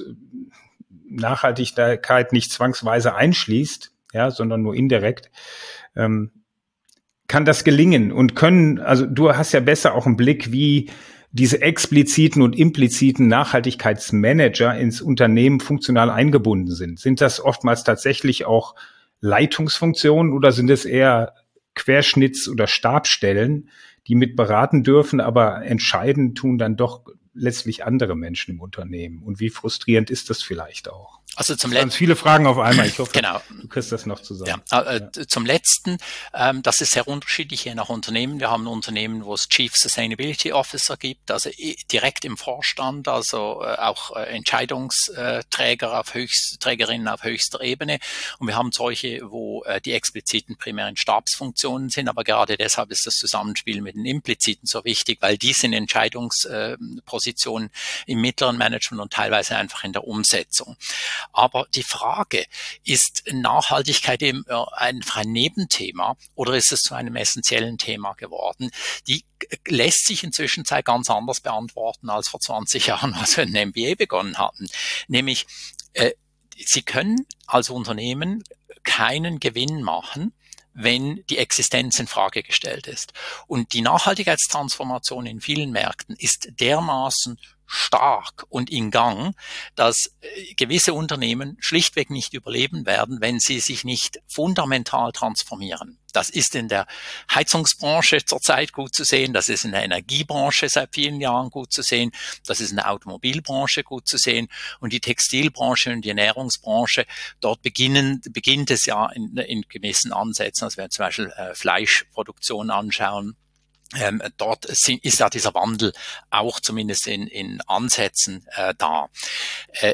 Nachhaltigkeit nicht zwangsweise einschließt, ja, sondern nur indirekt, ähm, kann das gelingen und können, also du hast ja besser auch einen Blick, wie diese expliziten und impliziten Nachhaltigkeitsmanager ins Unternehmen funktional eingebunden sind. Sind das oftmals tatsächlich auch Leitungsfunktionen oder sind es eher Querschnitts- oder Stabstellen, die mit beraten dürfen, aber entscheiden tun dann doch letztlich andere Menschen im Unternehmen? Und wie frustrierend ist das vielleicht auch? Also zum Letzten. Viele Fragen auf einmal. Ich hoffe, genau. du kriegst das noch zusammen. Ja, äh, ja. Zum Letzten, ähm, das ist sehr unterschiedlich je nach Unternehmen. Wir haben Unternehmen, wo es Chief Sustainability Officer gibt, also direkt im Vorstand, also äh, auch äh, Entscheidungsträger auf höchst, Trägerinnen auf höchster Ebene. Und wir haben solche, wo äh, die expliziten primären Stabsfunktionen sind. Aber gerade deshalb ist das Zusammenspiel mit den impliziten so wichtig, weil die sind Entscheidungspositionen äh, im mittleren Management und teilweise einfach in der Umsetzung. Aber die Frage, ist Nachhaltigkeit eben einfach ein Nebenthema oder ist es zu einem essentiellen Thema geworden? Die lässt sich inzwischen ganz anders beantworten als vor zwanzig Jahren, als wir ein M B A begonnen hatten. Nämlich, äh, Sie können als Unternehmen keinen Gewinn machen, wenn die Existenz in Frage gestellt ist. Und die Nachhaltigkeitstransformation in vielen Märkten ist dermaßen stark und in Gang, dass gewisse Unternehmen schlichtweg nicht überleben werden, wenn sie sich nicht fundamental transformieren. Das ist in der Heizungsbranche zurzeit gut zu sehen, das ist in der Energiebranche seit vielen Jahren gut zu sehen, das ist in der Automobilbranche gut zu sehen und die Textilbranche und die Ernährungsbranche, dort beginnen, beginnt es ja in, in gewissen Ansätzen, also wenn wir zum Beispiel äh, Fleischproduktion anschauen. Ähm, dort sind, ist ja dieser Wandel auch zumindest in, in Ansätzen äh, da. Äh,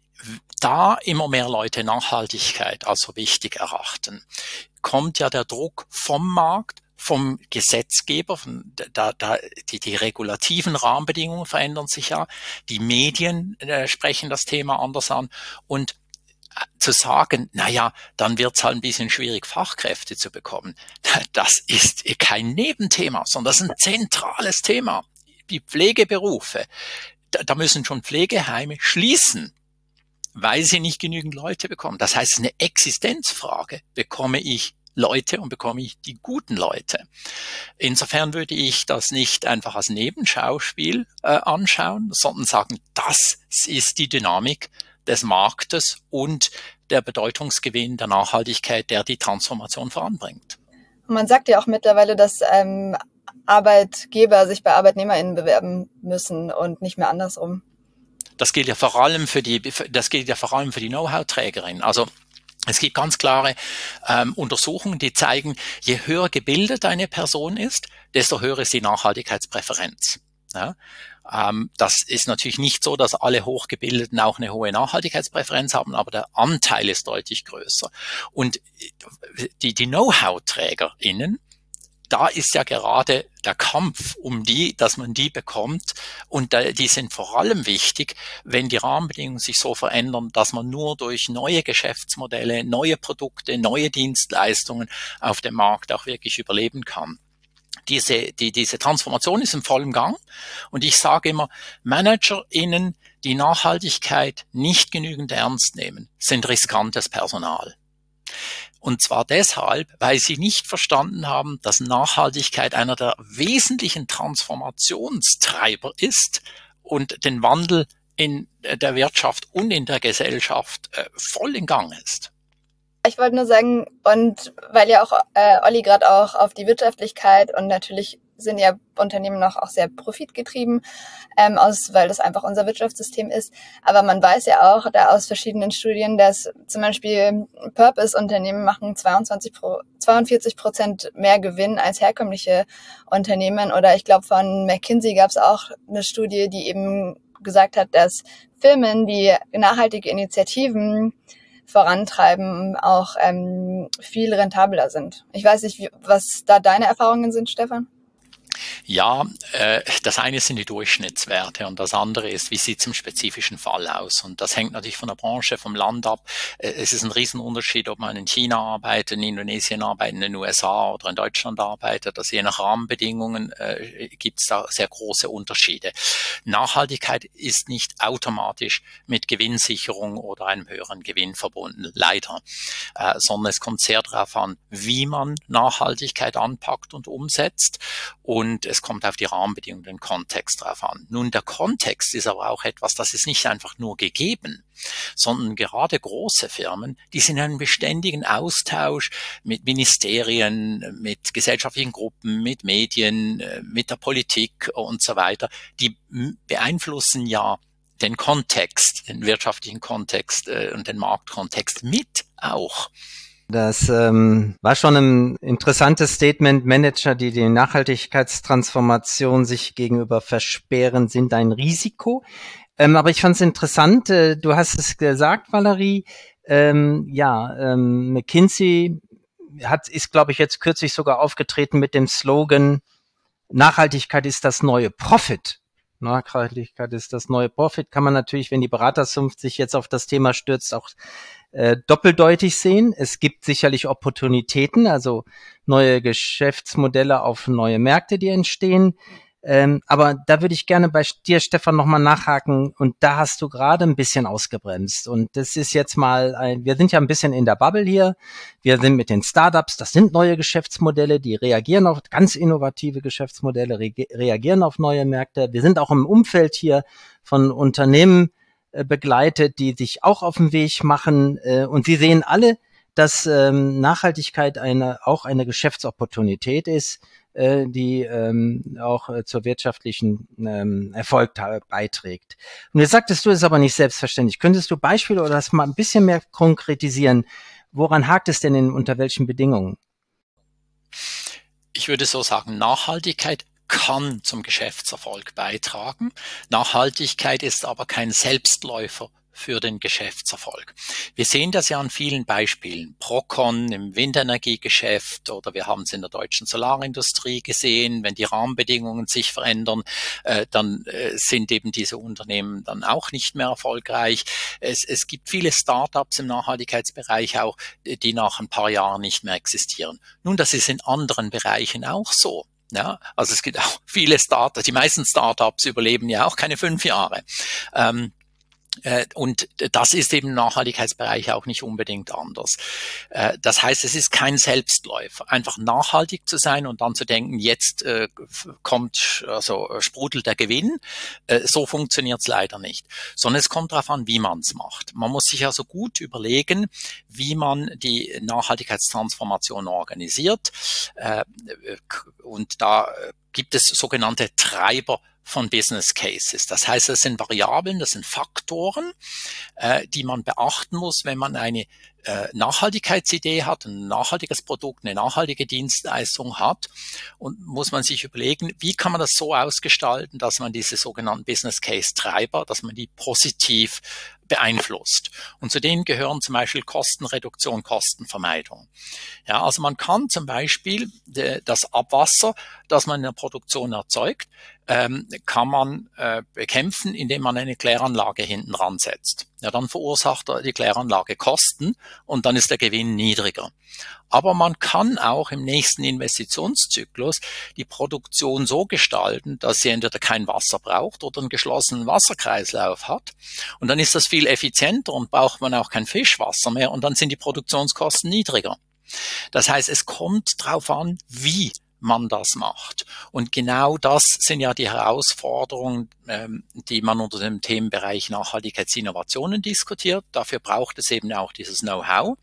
da immer mehr Leute Nachhaltigkeit als so wichtig erachten, kommt ja der Druck vom Markt, vom Gesetzgeber, von, da, da, die, die regulativen Rahmenbedingungen verändern sich ja, die Medien äh, sprechen das Thema anders an und zu sagen, naja, dann wird's halt ein bisschen schwierig, Fachkräfte zu bekommen. Das ist kein Nebenthema, sondern das ist ein zentrales Thema. Die Pflegeberufe, da, da müssen schon Pflegeheime schließen, weil sie nicht genügend Leute bekommen. Das heißt, es ist eine Existenzfrage. Bekomme ich Leute und bekomme ich die guten Leute. Insofern würde ich das nicht einfach als Nebenschauspiel äh, anschauen, sondern sagen, das ist die Dynamik des Marktes und der Bedeutungsgewinn der Nachhaltigkeit, der die Transformation voranbringt. Man sagt ja auch mittlerweile, dass ähm, Arbeitgeber sich bei ArbeitnehmerInnen bewerben müssen und nicht mehr andersrum. Das gilt ja vor allem für die, das gilt ja vor allem für die Know-how-Trägerin. Also es gibt ganz klare ähm, Untersuchungen, die zeigen, je höher gebildet eine Person ist, desto höher ist die Nachhaltigkeitspräferenz. Ja? Ähm, das ist natürlich nicht so, dass alle Hochgebildeten auch eine hohe Nachhaltigkeitspräferenz haben, aber der Anteil ist deutlich größer. Und die, die Know-how-TrägerInnen, da ist ja gerade der Kampf um die, dass man die bekommt. Und die sind vor allem wichtig, wenn die Rahmenbedingungen sich so verändern, dass man nur durch neue Geschäftsmodelle, neue Produkte, neue Dienstleistungen auf dem Markt auch wirklich überleben kann. Diese, die, diese Transformation ist im vollen Gang. Und ich sage immer, ManagerInnen, die Nachhaltigkeit nicht genügend ernst nehmen, sind riskantes Personal. Und zwar deshalb, weil sie nicht verstanden haben, dass Nachhaltigkeit einer der wesentlichen Transformationstreiber ist und den Wandel in der Wirtschaft und in der Gesellschaft äh, voll in Gang ist. Ich wollte nur sagen, und weil ja auch äh, Olli gerade auch auf die Wirtschaftlichkeit und natürlich sind ja Unternehmen noch auch sehr profitgetrieben, ähm, aus, weil das einfach unser Wirtschaftssystem ist. Aber man weiß ja auch da aus verschiedenen Studien, dass zum Beispiel Purpose-Unternehmen machen zweiundzwanzig Pro, zweiundvierzig Prozent mehr Gewinn als herkömmliche Unternehmen. Oder ich glaube, von McKinsey gab es auch eine Studie, die eben gesagt hat, dass Firmen, die nachhaltige Initiativen vorantreiben, auch ähm, viel rentabler sind. Ich weiß nicht, wie, was da deine Erfahrungen sind, Stefan? Ja, äh, das eine sind die Durchschnittswerte und das andere ist, wie sieht es im spezifischen Fall aus? Und das hängt natürlich von der Branche, vom Land ab. Äh, es ist ein Riesenunterschied, ob man in China arbeitet, in Indonesien arbeitet, in den U S A oder in Deutschland arbeitet. Also je nach Rahmenbedingungen äh, gibt es da sehr große Unterschiede. Nachhaltigkeit ist nicht automatisch mit Gewinnsicherung oder einem höheren Gewinn verbunden, leider. Äh, sondern es kommt sehr darauf an, wie man Nachhaltigkeit anpackt und umsetzt. Und es kommt auf die Rahmenbedingungen, den Kontext drauf an. Nun, der Kontext ist aber auch etwas, das ist nicht einfach nur gegeben, sondern gerade große Firmen, die sind in einem beständigen Austausch mit Ministerien, mit gesellschaftlichen Gruppen, mit Medien, mit der Politik und so weiter. Die beeinflussen ja den Kontext, den wirtschaftlichen Kontext und den Marktkontext mit auch. Das ähm, war schon ein interessantes Statement. Manager, die die Nachhaltigkeitstransformation sich gegenüber versperren, sind ein Risiko. Ähm, aber ich fand es interessant, äh, du hast es gesagt, Valerie, ähm, ja, ähm, McKinsey hat, ist, glaube ich, jetzt kürzlich sogar aufgetreten mit dem Slogan, Nachhaltigkeit ist das neue Profit. Nachhaltigkeit ist das neue Profit. Kann man natürlich, wenn die Beraterzunft sich jetzt auf das Thema stürzt, auch äh, doppeldeutig sehen. Es gibt sicherlich Opportunitäten, also neue Geschäftsmodelle auf neue Märkte, die entstehen. Ähm, aber da würde ich gerne bei dir, Stefan, nochmal nachhaken. Und da hast du gerade ein bisschen ausgebremst. Und das ist jetzt mal, ein, wir sind ja ein bisschen in der Bubble hier. Wir sind mit den Startups, das sind neue Geschäftsmodelle, die reagieren auf ganz innovative Geschäftsmodelle, re reagieren auf neue Märkte. Wir sind auch im Umfeld hier von Unternehmen äh, begleitet, die sich auch auf den Weg machen. Äh, und sie sehen alle, dass ähm, Nachhaltigkeit eine, auch eine Geschäftsopportunität ist, die ähm, auch äh, zur wirtschaftlichen ähm, Erfolg beiträgt. Und jetzt sagtest du, es ist aber nicht selbstverständlich. Könntest du Beispiele oder das mal ein bisschen mehr konkretisieren? Woran hakt es denn in, unter welchen Bedingungen? Ich würde so sagen, Nachhaltigkeit kann zum Geschäftserfolg beitragen. Nachhaltigkeit ist aber kein Selbstläufer für den Geschäftserfolg. Wir sehen das ja an vielen Beispielen. Procon im Windenergiegeschäft oder wir haben es in der deutschen Solarindustrie gesehen. Wenn die Rahmenbedingungen sich verändern, äh, dann äh, sind eben diese Unternehmen dann auch nicht mehr erfolgreich. Es, es gibt viele Startups im Nachhaltigkeitsbereich auch, die nach ein paar Jahren nicht mehr existieren. Nun, das ist in anderen Bereichen auch so. Ja, also es gibt auch viele Startups, die meisten Startups überleben ja auch keine fünf Jahre. Ähm, Und das ist im Nachhaltigkeitsbereich auch nicht unbedingt anders. Das heißt, es ist kein Selbstläufer, einfach nachhaltig zu sein und dann zu denken, jetzt kommt, also sprudelt der Gewinn. So funktioniert es leider nicht. Sondern es kommt darauf an, wie man es macht. Man muss sich also gut überlegen, wie man die Nachhaltigkeitstransformation organisiert. Und da gibt es sogenannte Treiber von Business Cases. Das heißt, das sind Variablen, das sind Faktoren, äh, die man beachten muss, wenn man eine äh, Nachhaltigkeitsidee hat, ein nachhaltiges Produkt, eine nachhaltige Dienstleistung hat, und muss man sich überlegen, wie kann man das so ausgestalten, dass man diese sogenannten Business Case Treiber, dass man die positiv beeinflusst. Und zu denen gehören zum Beispiel Kostenreduktion, Kostenvermeidung. Ja, also man kann zum Beispiel de, das Abwasser, das man in der Produktion erzeugt, ähm, kann man äh, bekämpfen, indem man eine Kläranlage hinten dran setzt. Ja, dann verursacht die Kläranlage Kosten und dann ist der Gewinn niedriger. Aber man kann auch im nächsten Investitionszyklus die Produktion so gestalten, dass sie entweder kein Wasser braucht oder einen geschlossenen Wasserkreislauf hat. Und dann ist das viel effizienter und braucht man auch kein Fischwasser mehr und dann sind die Produktionskosten niedriger. Das heißt, es kommt drauf an, wie man das macht. Und genau das sind ja die Herausforderungen, ähm, die man unter dem Themenbereich Nachhaltigkeitsinnovationen diskutiert. Dafür braucht es eben auch dieses Know-how.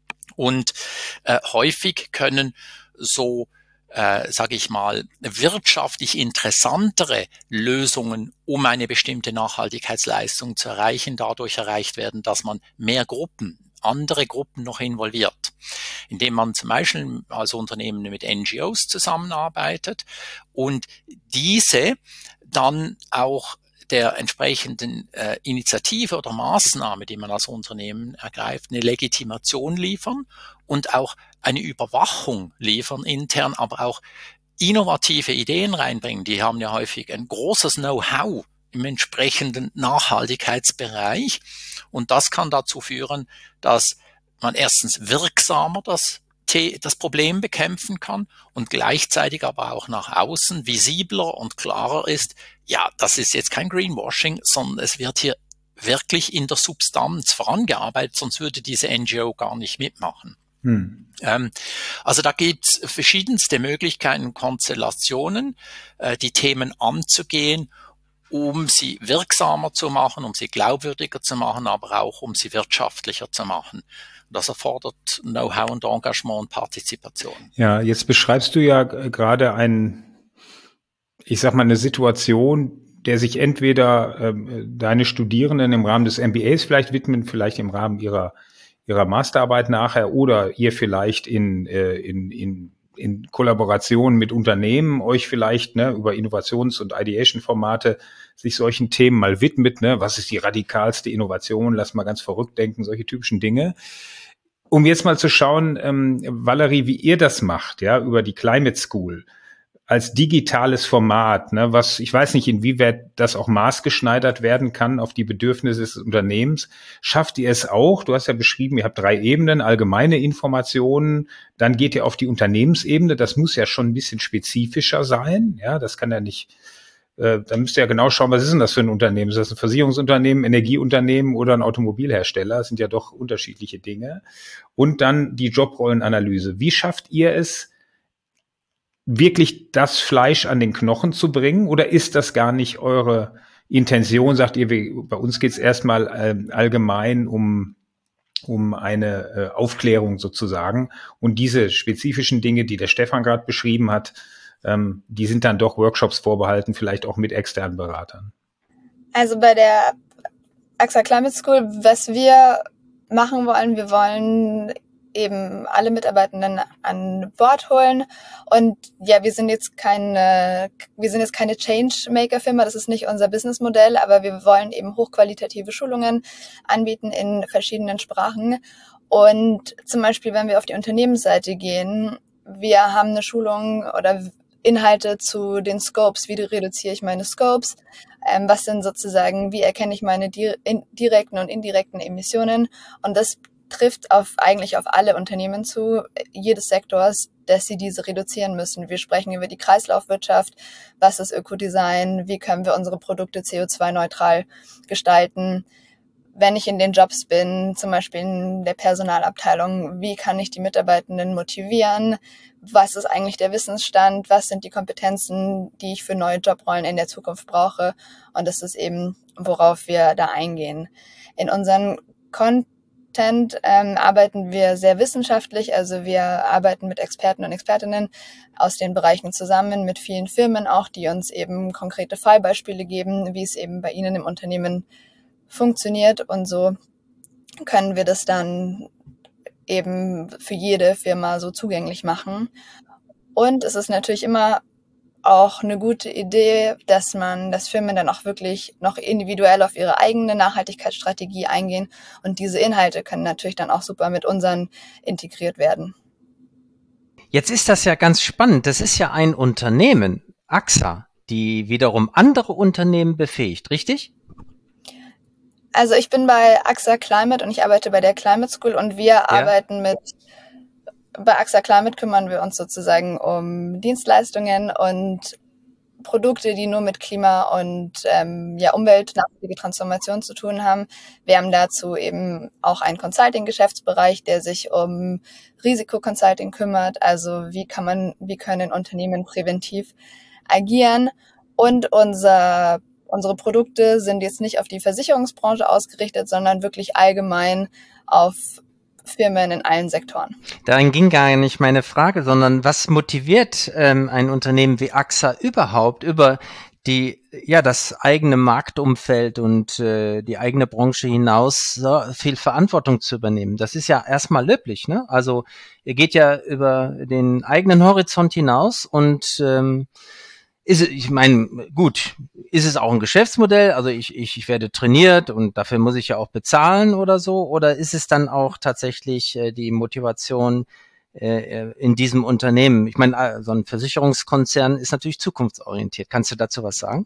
Und äh, häufig können so, äh, sage ich mal, wirtschaftlich interessantere Lösungen, um eine bestimmte Nachhaltigkeitsleistung zu erreichen, dadurch erreicht werden, dass man mehr Gruppen, andere Gruppen noch involviert, indem man zum Beispiel als Unternehmen mit N G Os zusammenarbeitet und diese dann auch der entsprechenden äh, Initiative oder Maßnahme, die man als Unternehmen ergreift, eine Legitimation liefern und auch eine Überwachung liefern intern, aber auch innovative Ideen reinbringen. Die haben ja häufig ein großes Know-how im entsprechenden Nachhaltigkeitsbereich und das kann dazu führen, dass man erstens wirksamer das das Problem bekämpfen kann und gleichzeitig aber auch nach außen visibler und klarer ist, ja, das ist jetzt kein Greenwashing, sondern es wird hier wirklich in der Substanz vorangearbeitet, sonst würde diese N G O gar nicht mitmachen. Hm. Ähm, also da gibt es verschiedenste Möglichkeiten, Konstellationen, äh, die Themen anzugehen, um sie wirksamer zu machen, um sie glaubwürdiger zu machen, aber auch um sie wirtschaftlicher zu machen. Das erfordert Know-how und Engagement und Partizipation. Ja, jetzt beschreibst du ja gerade ein, ich sag mal, eine Situation, der sich entweder äh, deine Studierenden im Rahmen des M B As vielleicht widmen, vielleicht im Rahmen ihrer ihrer Masterarbeit nachher, oder ihr vielleicht in äh, in in in Kollaboration mit Unternehmen euch vielleicht ne, über Innovations- und Ideation-Formate sich solchen Themen mal widmet. Ne? Was ist die radikalste Innovation? Lass mal ganz verrückt denken, solche typischen Dinge. Um jetzt mal zu schauen, ähm, Valerie, wie ihr das macht, ja, über die Climate School als digitales Format, ne, was, ich weiß nicht, inwieweit das auch maßgeschneidert werden kann auf die Bedürfnisse des Unternehmens. Schafft ihr es auch? Du hast ja beschrieben, ihr habt drei Ebenen, allgemeine Informationen, dann geht ihr auf die Unternehmensebene. Das muss ja schon ein bisschen spezifischer sein, ja, das kann ja nicht, äh, da müsst ihr ja genau schauen, was ist denn das für ein Unternehmen? Ist das ein Versicherungsunternehmen, Energieunternehmen oder ein Automobilhersteller? Das sind ja doch unterschiedliche Dinge. Und dann die Jobrollenanalyse. Wie schafft ihr es, wirklich das Fleisch an den Knochen zu bringen? Oder ist das gar nicht eure Intention? Sagt ihr, wir, bei uns geht es erstmal äh, allgemein um, um eine äh, Aufklärung sozusagen. Und diese spezifischen Dinge, die der Stefan gerade beschrieben hat, ähm, die sind dann doch Workshops vorbehalten, vielleicht auch mit externen Beratern. Also bei der A X A Climate School, was wir machen wollen, wir wollen eben alle Mitarbeitenden an Bord holen. Und ja, wir sind jetzt keine, wir sind jetzt keine Changemaker-Firma, das ist nicht unser Businessmodell, aber wir wollen eben hochqualitative Schulungen anbieten in verschiedenen Sprachen. Und zum Beispiel, wenn wir auf die Unternehmensseite gehen, wir haben eine Schulung oder Inhalte zu den Scopes, wie reduziere ich meine Scopes, ähm, was sind sozusagen, wie erkenne ich meine di- in, direkten und indirekten Emissionen, und das trifft auf eigentlich auf alle Unternehmen zu, jedes Sektors, dass sie diese reduzieren müssen. Wir sprechen über die Kreislaufwirtschaft, was ist Ökodesign, wie können wir unsere Produkte C O zwei neutral gestalten, wenn ich in den Jobs bin, zum Beispiel in der Personalabteilung, wie kann ich die Mitarbeitenden motivieren? Was ist eigentlich der Wissensstand? Was sind die Kompetenzen, die ich für neue Jobrollen in der Zukunft brauche? Und das ist eben, worauf wir da eingehen. In unseren Content ähm, arbeiten wir sehr wissenschaftlich, also wir arbeiten mit Experten und Expertinnen aus den Bereichen zusammen, mit vielen Firmen auch, die uns eben konkrete Fallbeispiele geben, wie es eben bei ihnen im Unternehmen funktioniert, und so können wir das dann eben für jede Firma so zugänglich machen. Und es ist natürlich immer auch eine gute Idee, dass man, dass Firmen dann auch wirklich noch individuell auf ihre eigene Nachhaltigkeitsstrategie eingehen, und diese Inhalte können natürlich dann auch super mit unseren integriert werden. Jetzt ist das ja ganz spannend. Das ist ja ein Unternehmen, A X A, die wiederum andere Unternehmen befähigt, richtig? Also ich bin bei A X A Climate und ich arbeite bei der Climate School, und wir ja. arbeiten mit, bei A X A Climate kümmern wir uns sozusagen um Dienstleistungen und Produkte, die nur mit Klima und ähm, ja, Umwelt, nachhaltige Transformation zu tun haben. Wir haben dazu eben auch einen Consulting-Geschäftsbereich, der sich um Risikoconsulting kümmert. Also wie kann man, wie können Unternehmen präventiv agieren? Und unser Unsere Produkte sind jetzt nicht auf die Versicherungsbranche ausgerichtet, sondern wirklich allgemein auf Firmen in allen Sektoren. Dahin ging gar nicht meine Frage, sondern was motiviert ähm, ein Unternehmen wie A X A überhaupt über die, ja, das eigene Marktumfeld und äh, die eigene Branche hinaus so viel Verantwortung zu übernehmen? Das ist ja erstmal löblich, ne? Also ihr geht ja über den eigenen Horizont hinaus und ähm, ist, ich meine, gut, ist es auch ein Geschäftsmodell? Also ich, ich, ich werde trainiert und dafür muss ich ja auch bezahlen oder so? Oder ist es dann auch tatsächlich äh, die Motivation äh, in diesem Unternehmen? Ich meine, so ein Versicherungskonzern ist natürlich zukunftsorientiert. Kannst du dazu was sagen?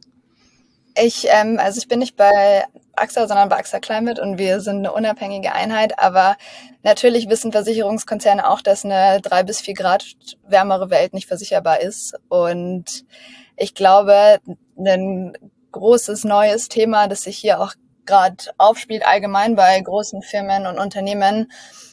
Ich, ähm, also ich bin nicht bei A X A, sondern bei A X A Climate, und wir sind eine unabhängige Einheit. Aber natürlich wissen Versicherungskonzerne auch, dass eine drei bis vier Grad wärmere Welt nicht versicherbar ist. Und ich glaube, ein großes neues Thema, das sich hier auch gerade aufspielt, allgemein bei großen Firmen und Unternehmen,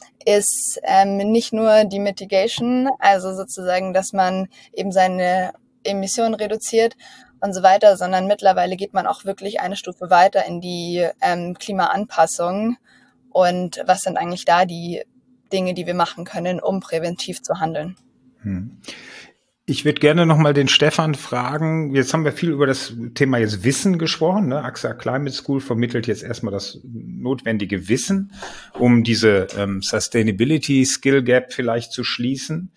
ist ähm, nicht nur die Mitigation, also sozusagen, dass man eben seine Emissionen reduziert und so weiter, sondern mittlerweile geht man auch wirklich eine Stufe weiter in die ähm, Klimaanpassung. Und was sind eigentlich da die Dinge, die wir machen können, um präventiv zu handeln? Hm. Ich würde gerne noch mal den Stefan fragen. Jetzt haben wir viel über das Thema jetzt Wissen gesprochen. Ne? A X A Climate School vermittelt jetzt erstmal das notwendige Wissen, um diese ähm, Sustainability Skill Gap vielleicht zu schließen.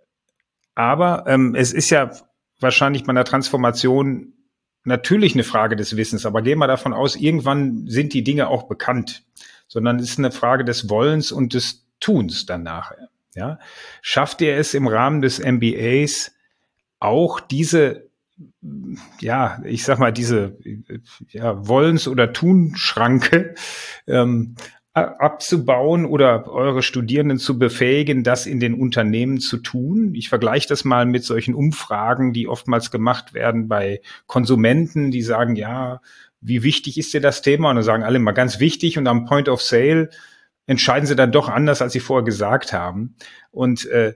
Aber ähm, es ist ja wahrscheinlich bei einer Transformation natürlich eine Frage des Wissens. Aber gehen wir davon aus, irgendwann sind die Dinge auch bekannt, sondern es ist eine Frage des Wollens und des Tuns dann nachher. Ja, schafft ihr es im Rahmen des M B As auch diese, ja, ich sag mal, diese ja, Wollens- oder Tunschranke ähm, abzubauen oder eure Studierenden zu befähigen, das in den Unternehmen zu tun? Ich vergleiche das mal mit solchen Umfragen, die oftmals gemacht werden bei Konsumenten, die sagen, ja, wie wichtig ist dir das Thema? Und dann sagen alle mal ganz wichtig, und am Point of Sale entscheiden sie dann doch anders, als sie vorher gesagt haben. Und äh,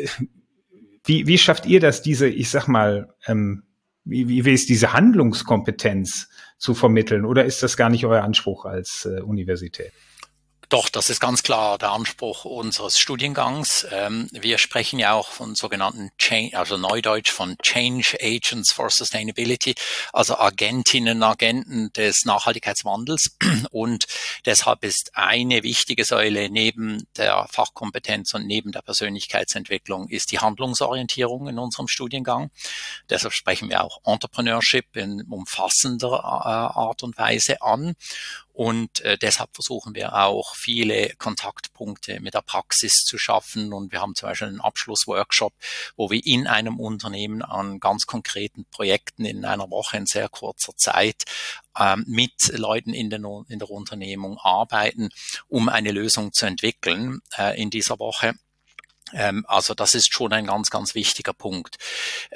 wie, wie schafft ihr das, diese, ich sag mal, ähm, wie, wie, wie ist diese Handlungskompetenz zu vermitteln? Oder ist das gar nicht euer Anspruch als äh, Universität? Doch, das ist ganz klar der Anspruch unseres Studiengangs. Ähm, wir sprechen ja auch von sogenannten Change, also Neudeutsch von Change Agents for Sustainability, also Agentinnen, Agenten des Nachhaltigkeitswandels. Und deshalb ist eine wichtige Säule neben der Fachkompetenz und neben der Persönlichkeitsentwicklung ist die Handlungsorientierung in unserem Studiengang. Deshalb sprechen wir auch Entrepreneurship in umfassender äh, Art und Weise an. Und äh, deshalb versuchen wir auch viele Kontaktpunkte mit der Praxis zu schaffen. Und wir haben zum Beispiel einen Abschlussworkshop, wo wir in einem Unternehmen an ganz konkreten Projekten in einer Woche in sehr kurzer Zeit ähm, mit Leuten in, den, in der Unternehmung arbeiten, um eine Lösung zu entwickeln äh, in dieser Woche. Ähm, also das ist schon ein ganz, ganz wichtiger Punkt. Äh,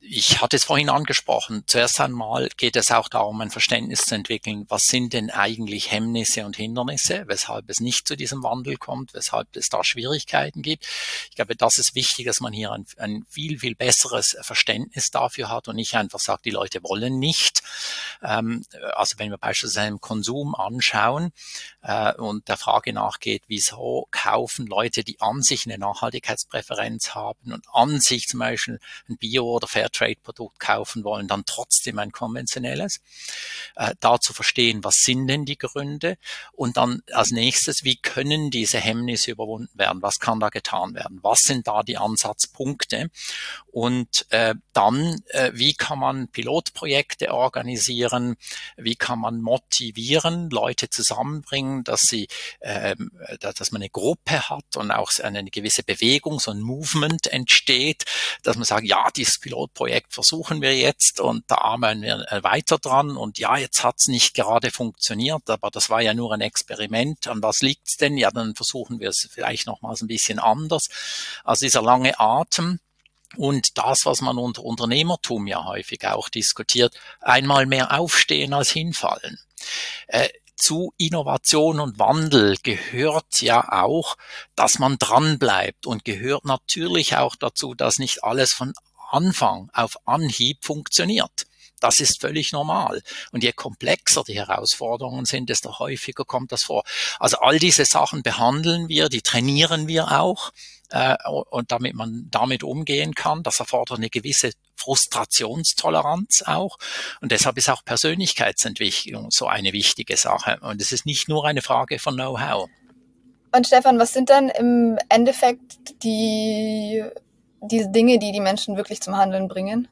ich hatte es vorhin angesprochen. Zuerst einmal geht es auch darum, ein Verständnis zu entwickeln, was sind denn eigentlich Hemmnisse und Hindernisse, weshalb es nicht zu diesem Wandel kommt, weshalb es da Schwierigkeiten gibt. Ich glaube, das ist wichtig, dass man hier ein, ein viel, viel besseres Verständnis dafür hat und nicht einfach sagt, die Leute wollen nicht. Ähm, also wenn wir beispielsweise den Konsum anschauen äh, und der Frage nachgeht, wieso kaufen Leute, die an sich eine Nachhaltigkeitspräferenz haben und an sich zum Beispiel ein Bio- oder Fairtrade-Produkt kaufen wollen, dann trotzdem ein konventionelles. Äh, da zu verstehen, was sind denn die Gründe? Und dann als nächstes, wie können diese Hemmnisse überwunden werden? Was kann da getan werden? Was sind da die Ansatzpunkte? Und äh, dann, äh, wie kann man Pilotprojekte organisieren? Wie kann man motivieren, Leute zusammenbringen, dass sie, äh, dass man eine Gruppe hat und auch eine gewisse Bewegung, so ein Movement entsteht, dass man sagt, ja, dieses Pilotprojekt versuchen wir jetzt und da arbeiten wir weiter dran und ja, jetzt hat's nicht gerade funktioniert, aber das war ja nur ein Experiment. An was liegt's denn? Ja, dann versuchen wir es vielleicht nochmals ein bisschen anders. Also dieser lange Atem und das, was man unter Unternehmertum ja häufig auch diskutiert, einmal mehr aufstehen als hinfallen. Äh, Zu Innovation und Wandel gehört ja auch, dass man dran bleibt und gehört natürlich auch dazu, dass nicht alles von Anfang auf Anhieb funktioniert. Das ist völlig normal. Und je komplexer die Herausforderungen sind, desto häufiger kommt das vor. Also all diese Sachen behandeln wir, die trainieren wir auch. Äh, und damit man damit umgehen kann, das erfordert eine gewisse Frustrationstoleranz auch. Und deshalb ist auch Persönlichkeitsentwicklung so eine wichtige Sache. Und es ist nicht nur eine Frage von Know-how. Und Stefan, was sind dann im Endeffekt die, die Dinge, die die Menschen wirklich zum Handeln bringen?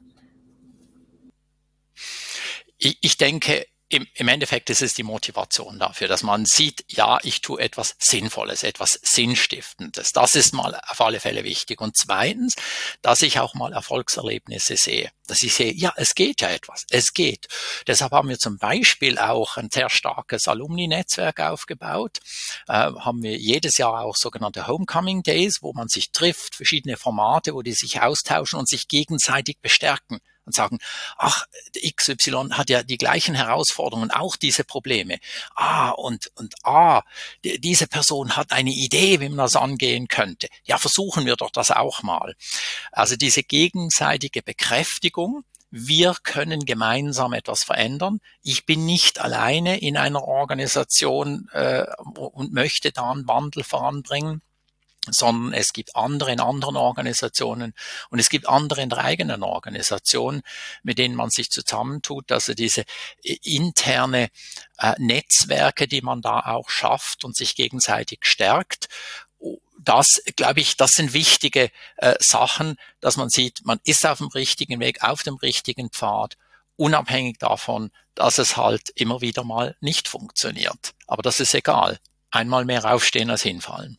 Ich, ich denke, im, im Endeffekt ist es die Motivation dafür, dass man sieht, ja, ich tue etwas Sinnvolles, etwas Sinnstiftendes. Das ist mal auf alle Fälle wichtig. Und zweitens, dass ich auch mal Erfolgserlebnisse sehe. Dass ich sehe, ja, es geht ja etwas, es geht. Deshalb haben wir zum Beispiel auch ein sehr starkes Alumni-Netzwerk aufgebaut. Äh, haben wir jedes Jahr auch sogenannte Homecoming Days, wo man sich trifft, verschiedene Formate, wo die sich austauschen und sich gegenseitig bestärken. Und sagen, ach, X Y hat ja die gleichen Herausforderungen, auch diese Probleme. Ah, und, und ah, die, diese Person hat eine Idee, wie man das angehen könnte. Ja, versuchen wir doch das auch mal. Also diese gegenseitige Bekräftigung, wir können gemeinsam etwas verändern. Ich bin nicht alleine in einer Organisation äh, und möchte da einen Wandel voranbringen, sondern es gibt andere in anderen Organisationen und es gibt andere in der eigenen Organisation, mit denen man sich zusammentut. Also diese interne äh, Netzwerke, die man da auch schafft und sich gegenseitig stärkt. Das, glaube ich, das sind wichtige äh, Sachen, dass man sieht, man ist auf dem richtigen Weg, auf dem richtigen Pfad, unabhängig davon, dass es halt immer wieder mal nicht funktioniert. Aber das ist egal. Einmal mehr aufstehen als hinfallen.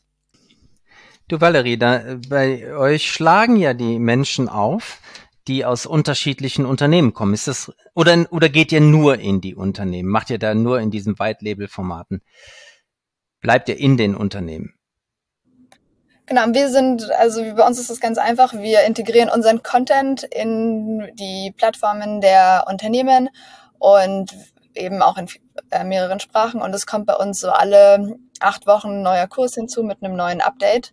Du Valerie, da, bei euch schlagen ja die Menschen auf, die aus unterschiedlichen Unternehmen kommen. Ist das, oder, oder geht ihr nur in die Unternehmen? Macht ihr da nur in diesen White-Label-Formaten? Bleibt ihr in den Unternehmen? Genau, wir sind, also bei uns ist es ganz einfach, wir integrieren unseren Content in die Plattformen der Unternehmen und eben auch in äh, mehreren Sprachen und es kommt bei uns so alle acht Wochen ein neuer Kurs hinzu mit einem neuen Update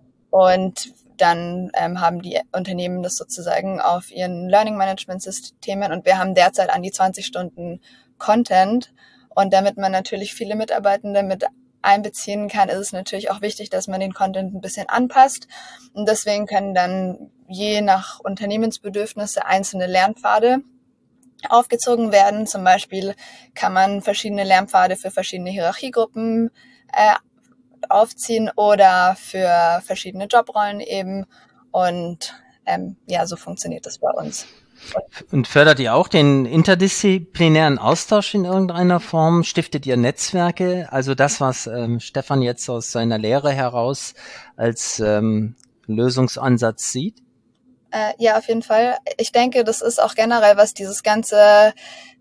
und dann ähm, haben die Unternehmen das sozusagen auf ihren Learning Management Systemen und wir haben derzeit an die zwanzig Stunden Content und damit man natürlich viele Mitarbeitende mit einbeziehen kann, ist es natürlich auch wichtig, dass man den Content ein bisschen anpasst und deswegen können dann je nach Unternehmensbedürfnisse einzelne Lernpfade aufgezogen werden. Zum Beispiel kann man verschiedene Lernpfade für verschiedene Hierarchiegruppen äh, aufziehen oder für verschiedene Jobrollen eben. Und ähm, ja, so funktioniert das bei uns. Und fördert ihr auch den interdisziplinären Austausch in irgendeiner Form? Stiftet ihr Netzwerke? Also das, was ähm, Stefan jetzt aus seiner Lehre heraus als ähm, Lösungsansatz sieht? Äh, ja, auf jeden Fall. Ich denke, das ist auch generell, was dieses ganze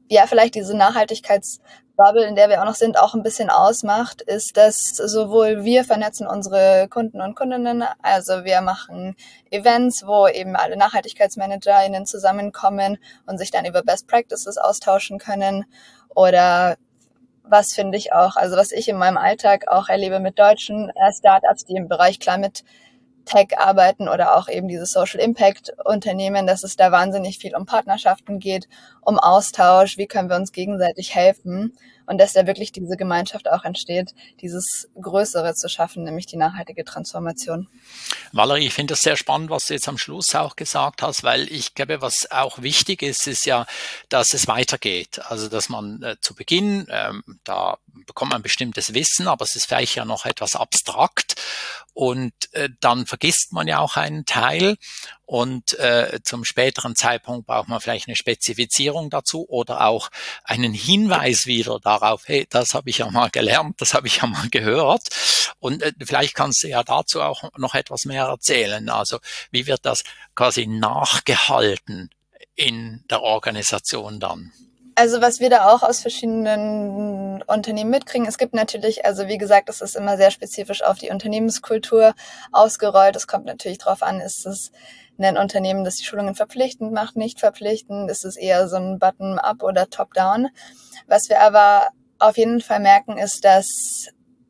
ja, vielleicht diese Nachhaltigkeitsbubble, in der wir auch noch sind, auch ein bisschen ausmacht, ist, dass sowohl wir vernetzen unsere Kunden und Kundinnen, also wir machen Events, wo eben alle NachhaltigkeitsmanagerInnen zusammenkommen und sich dann über Best Practices austauschen können. Oder was finde ich auch, also was ich in meinem Alltag auch erlebe mit deutschen äh, Startups, die im Bereich Climate Tech arbeiten oder auch eben diese Social Impact Unternehmen, dass es da wahnsinnig viel um Partnerschaften geht, um Austausch, wie können wir uns gegenseitig helfen und dass da wirklich diese Gemeinschaft auch entsteht, dieses Größere zu schaffen, nämlich die nachhaltige Transformation. Valerie, ich finde das sehr spannend, was du jetzt am Schluss auch gesagt hast, weil ich glaube, was auch wichtig ist, ist ja, dass es weitergeht. Also, dass man äh, zu Beginn, ähm, da bekommt man bestimmtes Wissen, aber es ist vielleicht ja noch etwas abstrakt und äh, dann vergisst man ja auch einen Teil und äh, zum späteren Zeitpunkt braucht man vielleicht eine Spezifizierung dazu oder auch einen Hinweis wieder darauf, hey, das habe ich ja mal gelernt, das habe ich ja mal gehört und äh, vielleicht kannst du ja dazu auch noch etwas mehr erzählen. Also wie wird das quasi nachgehalten in der Organisation dann? Also was wir da auch aus verschiedenen Unternehmen mitkriegen, es gibt natürlich, also wie gesagt, es ist immer sehr spezifisch auf die Unternehmenskultur ausgerollt. Es kommt natürlich drauf an, ist es ein Unternehmen, das die Schulungen verpflichtend macht, nicht verpflichtend, ist es eher so ein Bottom-up oder Top-down. Was wir aber auf jeden Fall merken, ist, dass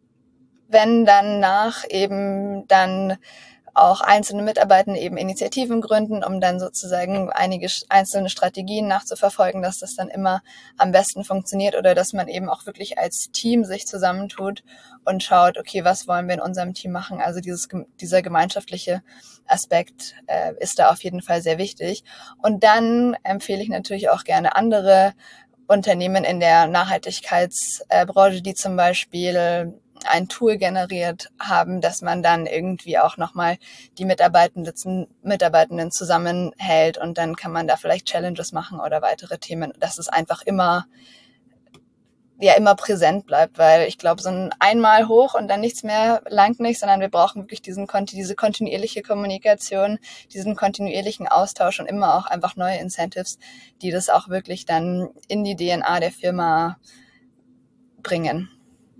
wenn dann nach eben dann auch einzelne Mitarbeitende eben Initiativen gründen, um dann sozusagen einige einzelne Strategien nachzuverfolgen, dass das dann immer am besten funktioniert oder dass man eben auch wirklich als Team sich zusammentut und schaut, okay, was wollen wir in unserem Team machen? Also dieses, dieser gemeinschaftliche Aspekt äh, ist da auf jeden Fall sehr wichtig. Und dann empfehle ich natürlich auch gerne andere Unternehmen in der Nachhaltigkeitsbranche, die zum Beispiel ein Tool generiert haben, dass man dann irgendwie auch nochmal die Mitarbeitenden, Mitarbeitenden zusammenhält und dann kann man da vielleicht Challenges machen oder weitere Themen, dass es einfach immer, ja, immer präsent bleibt, weil ich glaube, so ein einmal hoch und dann nichts mehr langt nicht, sondern wir brauchen wirklich diesen, diese kontinuierliche Kommunikation, diesen kontinuierlichen Austausch und immer auch einfach neue Incentives, die das auch wirklich dann in die D N A der Firma bringen.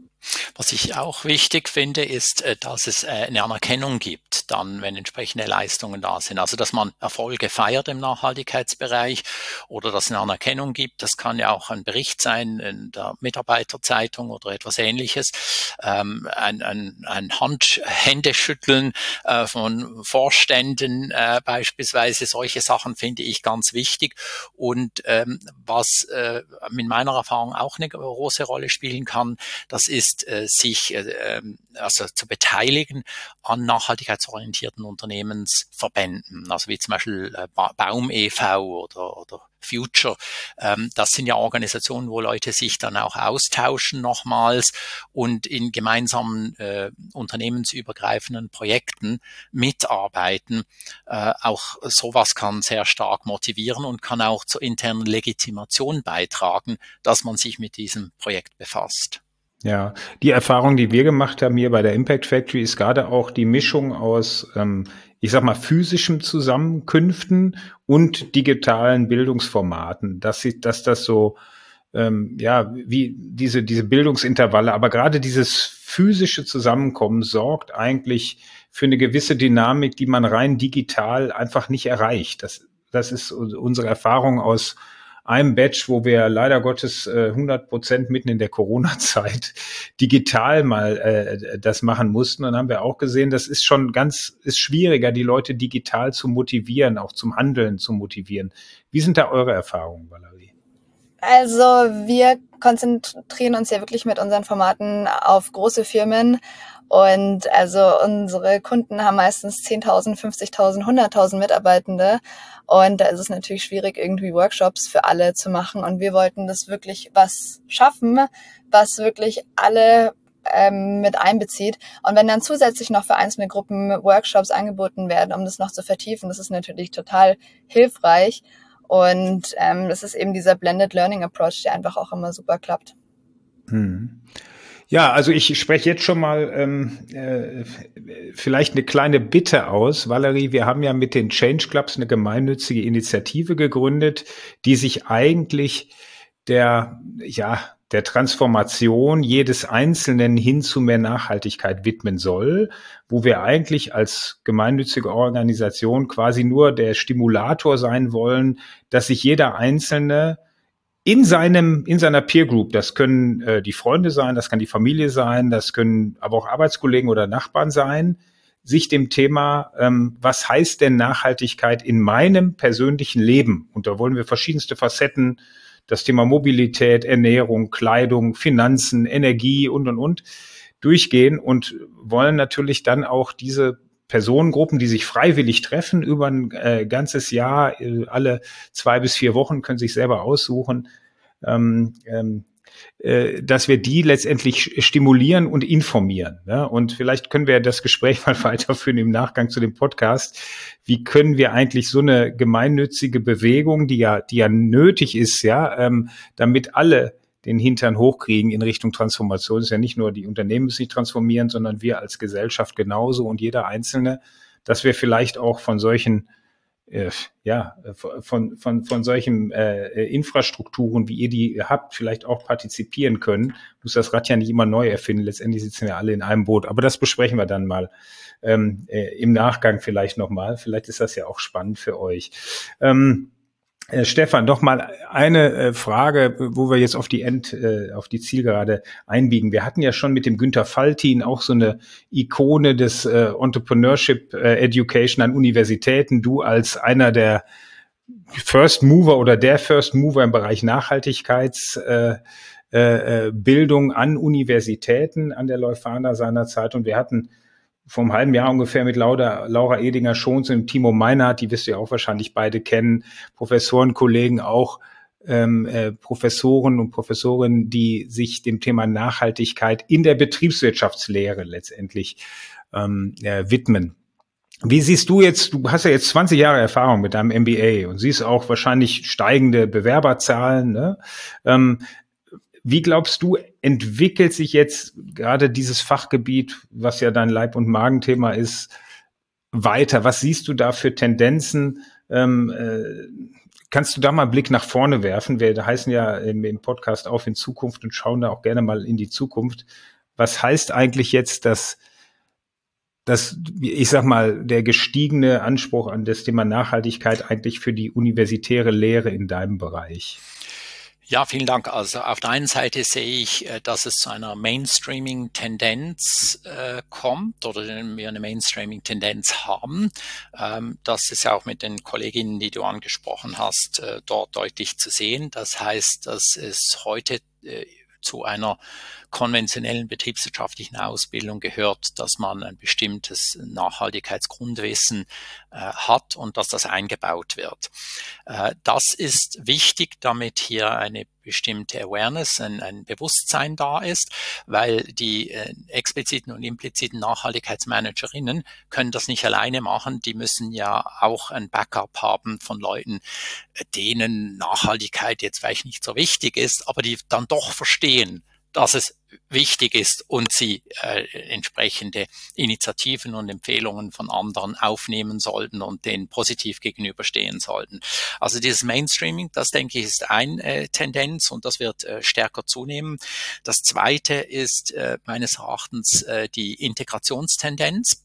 Was ich auch wichtig finde, ist, dass es eine Anerkennung gibt, dann, wenn entsprechende Leistungen da sind. Also, dass man Erfolge feiert im Nachhaltigkeitsbereich oder dass es eine Anerkennung gibt. Das kann ja auch ein Bericht sein in der Mitarbeiterzeitung oder etwas Ähnliches. Ähm, ein, ein, ein Hand, Händeschütteln äh, von Vorständen äh, beispielsweise. Solche Sachen finde ich ganz wichtig. Und ähm, was äh, mit meiner Erfahrung auch eine große Rolle spielen kann, das ist sich also zu beteiligen an nachhaltigkeitsorientierten Unternehmensverbänden, also wie zum Beispiel Baum e V oder, oder Future. Das sind ja Organisationen, wo Leute sich dann auch austauschen nochmals und in gemeinsamen äh, unternehmensübergreifenden Projekten mitarbeiten. Äh, auch sowas kann sehr stark motivieren und kann auch zur internen Legitimation beitragen, dass man sich mit diesem Projekt befasst. Ja, die Erfahrung, die wir gemacht haben hier bei der Impact Factory, ist gerade auch die Mischung aus, ähm, ich sag mal, physischen Zusammenkünften und digitalen Bildungsformaten, dass sie, dass das so, ähm, ja, wie diese diese Bildungsintervalle, aber gerade dieses physische Zusammenkommen sorgt eigentlich für eine gewisse Dynamik, die man rein digital einfach nicht erreicht. Das das ist unsere Erfahrung aus einem Batch, wo wir leider Gottes äh, hundert Prozent mitten in der Corona-Zeit digital mal äh, das machen mussten. Dann haben wir auch gesehen, das ist schon ganz, ist schwieriger, die Leute digital zu motivieren, auch zum Handeln zu motivieren. Wie sind da eure Erfahrungen, Valerie? Also wir konzentrieren uns ja wirklich mit unseren Formaten auf große Firmen. Und also unsere Kunden haben meistens zehntausend, fünfzigtausend, hunderttausend Mitarbeitende. Und da ist es natürlich schwierig, irgendwie Workshops für alle zu machen. Und wir wollten das wirklich was schaffen, was wirklich alle ähm, mit einbezieht. Und wenn dann zusätzlich noch für einzelne Gruppen Workshops angeboten werden, um das noch zu vertiefen, das ist natürlich total hilfreich. Und ähm, das ist eben dieser Blended Learning Approach, der einfach auch immer super klappt. Hm. Ja, also ich spreche jetzt schon mal ähm, äh, vielleicht eine kleine Bitte aus. Valerie, wir haben ja mit den Change Clubs eine gemeinnützige Initiative gegründet, die sich eigentlich der, ja, der Transformation jedes Einzelnen hin zu mehr Nachhaltigkeit widmen soll, wo wir eigentlich als gemeinnützige Organisation quasi nur der Stimulator sein wollen, dass sich jeder Einzelne in seinem, in seiner Peer Group, das können äh, die Freunde sein, das kann die Familie sein, das können aber auch Arbeitskollegen oder Nachbarn sein, sich dem Thema, ähm, was heißt denn Nachhaltigkeit in meinem persönlichen Leben? Und da wollen wir verschiedenste Facetten, das Thema Mobilität, Ernährung, Kleidung, Finanzen, Energie und, und, und durchgehen und wollen natürlich dann auch diese Personengruppen, die sich freiwillig treffen über ein äh, ganzes Jahr, äh, alle zwei bis vier Wochen, können sich selber aussuchen, ähm, ähm, äh, dass wir die letztendlich stimulieren und informieren. Ja? Und vielleicht können wir das Gespräch mal weiterführen im Nachgang zu dem Podcast. Wie können wir eigentlich so eine gemeinnützige Bewegung, die ja, die ja nötig ist, ja, ähm, damit alle den Hintern hochkriegen in Richtung Transformation. Es ist ja nicht nur die Unternehmen müssen sich transformieren, sondern wir als Gesellschaft genauso und jeder Einzelne, dass wir vielleicht auch von solchen äh, ja, von, von, von solchen äh, Infrastrukturen, wie ihr die habt, vielleicht auch partizipieren können. Muss das Rad ja nicht immer neu erfinden. Letztendlich sitzen wir alle in einem Boot. Aber das besprechen wir dann mal ähm, äh, im Nachgang vielleicht nochmal. Vielleicht ist das ja auch spannend für euch. Ähm, Äh, Stefan, noch mal eine äh, Frage, wo wir jetzt auf die End, äh, auf die Zielgerade einbiegen. Wir hatten ja schon mit dem Günter Faltin auch so eine Ikone des äh, Entrepreneurship äh, Education an Universitäten. Du als einer der First Mover oder der First Mover im Bereich Nachhaltigkeitsbildung äh, äh, Bildung an Universitäten an der Leuphana seinerzeit. Und wir hatten vor einem halben Jahr ungefähr mit Laura, Laura Edinger-Schons und Timo Meinhardt, die wirst du ja auch wahrscheinlich beide kennen, Professoren, Kollegen, auch ähm, äh, Professoren und Professorinnen, die sich dem Thema Nachhaltigkeit in der Betriebswirtschaftslehre letztendlich ähm, äh, widmen. Wie siehst du jetzt, du hast ja jetzt zwanzig Jahre Erfahrung mit deinem M B A und siehst auch wahrscheinlich steigende Bewerberzahlen, ne? Ähm, Wie glaubst du, entwickelt sich jetzt gerade dieses Fachgebiet, was ja dein Leib- und Magenthema ist, weiter? Was siehst du da für Tendenzen? Ähm, äh, kannst du da mal einen Blick nach vorne werfen? Wir heißen ja im, im Podcast Auf in Zukunft und schauen da auch gerne mal in die Zukunft. Was heißt eigentlich jetzt, dass, dass ich sag mal, der gestiegene Anspruch an das Thema Nachhaltigkeit eigentlich für die universitäre Lehre in deinem Bereich? Ja, vielen Dank. Also auf der einen Seite sehe ich, dass es zu einer Mainstreaming-Tendenz äh, kommt oder wir eine Mainstreaming-Tendenz haben. Ähm, das ist ja auch mit den Kolleginnen, die du angesprochen hast, äh, dort deutlich zu sehen. Das heißt, dass es heute äh, zu einer konventionellen betriebswirtschaftlichen Ausbildung gehört, dass man ein bestimmtes Nachhaltigkeitsgrundwissen äh, hat und dass das eingebaut wird. Äh, das ist wichtig, damit hier eine bestimmte Awareness, ein, ein Bewusstsein da ist, weil die äh, expliziten und impliziten Nachhaltigkeitsmanagerinnen können das nicht alleine machen. Die müssen ja auch ein Backup haben von Leuten, denen Nachhaltigkeit jetzt vielleicht nicht so wichtig ist, aber die dann doch verstehen, dass es wichtig ist und sie äh, entsprechende Initiativen und Empfehlungen von anderen aufnehmen sollten und denen positiv gegenüberstehen sollten. Also dieses Mainstreaming, das denke ich, ist eine äh, Tendenz und das wird äh, stärker zunehmen. Das zweite ist äh, meines Erachtens äh, die Integrationstendenz.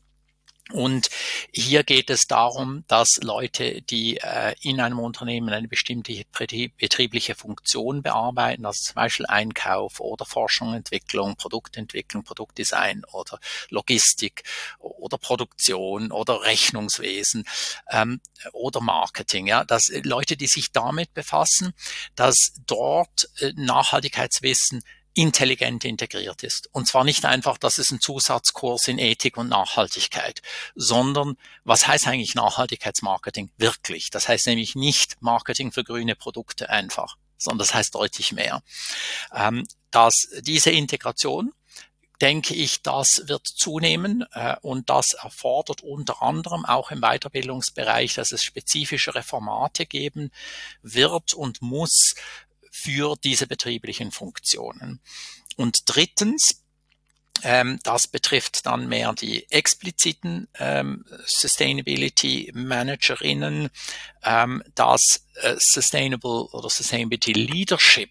Und hier geht es darum, dass Leute, die äh, in einem Unternehmen eine bestimmte betriebliche Funktion bearbeiten, also zum Beispiel Einkauf oder Forschung, Entwicklung, Produktentwicklung, Produktdesign oder Logistik oder Produktion oder Rechnungswesen ähm, oder Marketing, ja, dass Leute, die sich damit befassen, dass dort äh, Nachhaltigkeitswissen intelligent integriert ist. Und zwar nicht einfach, dass es ein Zusatzkurs in Ethik und Nachhaltigkeit, sondern was heißt eigentlich Nachhaltigkeitsmarketing wirklich? Das heißt nämlich nicht Marketing für grüne Produkte einfach, sondern das heißt deutlich mehr. Ähm, dass diese Integration, denke ich, das wird zunehmen äh, und das erfordert unter anderem auch im Weiterbildungsbereich, dass es spezifischere Formate geben wird und muss für diese betrieblichen Funktionen. Und drittens Ähm, das betrifft dann mehr die expliziten ähm, Sustainability Managerinnen, ähm, dass äh, Sustainable oder Sustainability Leadership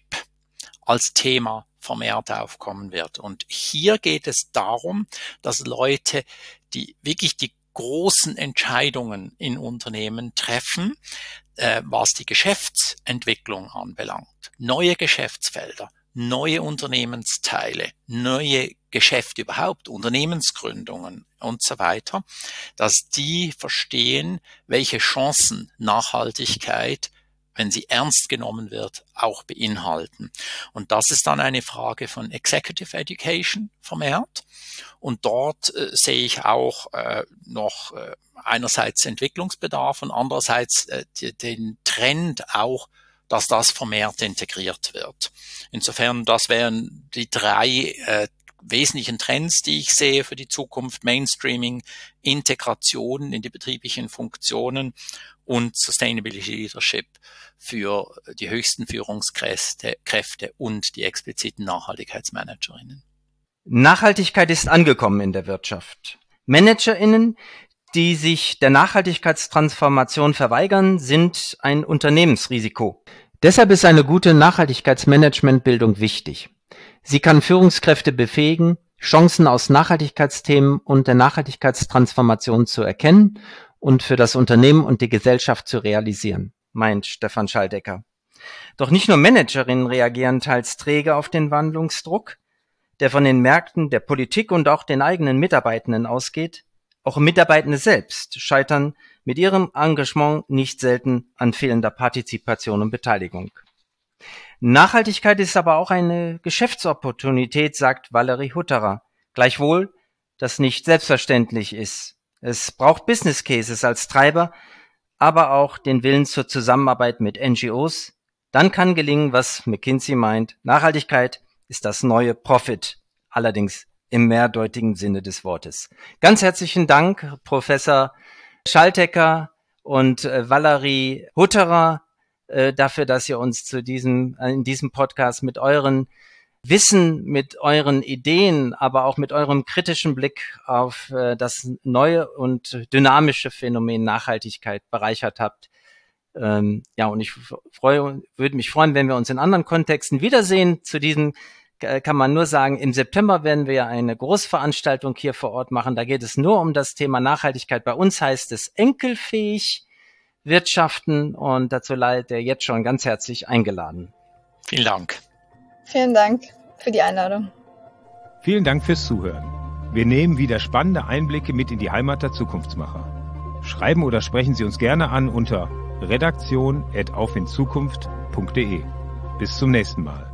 als Thema vermehrt aufkommen wird. Und hier geht es darum, dass Leute, die wirklich die großen Entscheidungen in Unternehmen treffen, äh, was die Geschäftsentwicklung anbelangt, neue Geschäftsfelder, neue Unternehmensteile, neue Geschäfte überhaupt, Unternehmensgründungen und so weiter, dass die verstehen, welche Chancen Nachhaltigkeit, wenn sie ernst genommen wird, auch beinhalten. Und das ist dann eine Frage von Executive Education vermehrt. Und dort äh, sehe ich auch äh, noch äh, einerseits Entwicklungsbedarf und andererseits äh, die, den Trend auch, dass das vermehrt integriert wird. Insofern, das wären die drei äh, wesentlichen Trends, die ich sehe für die Zukunft: Mainstreaming, Integration in die betrieblichen Funktionen und Sustainability Leadership für die höchsten Führungskräfte Kräfte und die expliziten Nachhaltigkeitsmanagerinnen. Nachhaltigkeit ist angekommen in der Wirtschaft. ManagerInnen, die sich der Nachhaltigkeitstransformation verweigern, sind ein Unternehmensrisiko. Deshalb ist eine gute Nachhaltigkeitsmanagementbildung wichtig. Sie kann Führungskräfte befähigen, Chancen aus Nachhaltigkeitsthemen und der Nachhaltigkeitstransformation zu erkennen und für das Unternehmen und die Gesellschaft zu realisieren, meint Stefan Schaltecker. Doch nicht nur Managerinnen reagieren teils träge auf den Wandlungsdruck, der von den Märkten, der Politik und auch den eigenen Mitarbeitenden ausgeht. Auch Mitarbeitende selbst scheitern mit ihrem Engagement nicht selten an fehlender Partizipation und Beteiligung. Nachhaltigkeit ist aber auch eine Geschäftsopportunität, sagt Valerie Hutterer. Gleichwohl, das nicht selbstverständlich ist. Es braucht Business Cases als Treiber, aber auch den Willen zur Zusammenarbeit mit N G Os. Dann kann gelingen, was McKinsey meint: Nachhaltigkeit ist das neue Profit, allerdings im mehrdeutigen Sinne des Wortes. Ganz herzlichen Dank, Professor Schaltecker und äh, Valerie Hutterer, äh, dafür, dass ihr uns zu diesem, äh, in diesem Podcast mit euren Wissen, mit euren Ideen, aber auch mit eurem kritischen Blick auf äh, das neue und dynamische Phänomen Nachhaltigkeit bereichert habt. Ähm, ja, und ich freue, würde mich freuen, wenn wir uns in anderen Kontexten wiedersehen. Zu diesem kann man nur sagen, im September werden wir eine Großveranstaltung hier vor Ort machen. Da geht es nur um das Thema Nachhaltigkeit. Bei uns heißt es enkelfähig wirtschaften, und dazu leidet ihr jetzt schon ganz herzlich eingeladen. Vielen Dank. Vielen Dank für die Einladung. Vielen Dank fürs Zuhören. Wir nehmen wieder spannende Einblicke mit in die Heimat der Zukunftsmacher. Schreiben oder sprechen Sie uns gerne an unter redaktion at aufindzukunft punkt de. Bis zum nächsten Mal.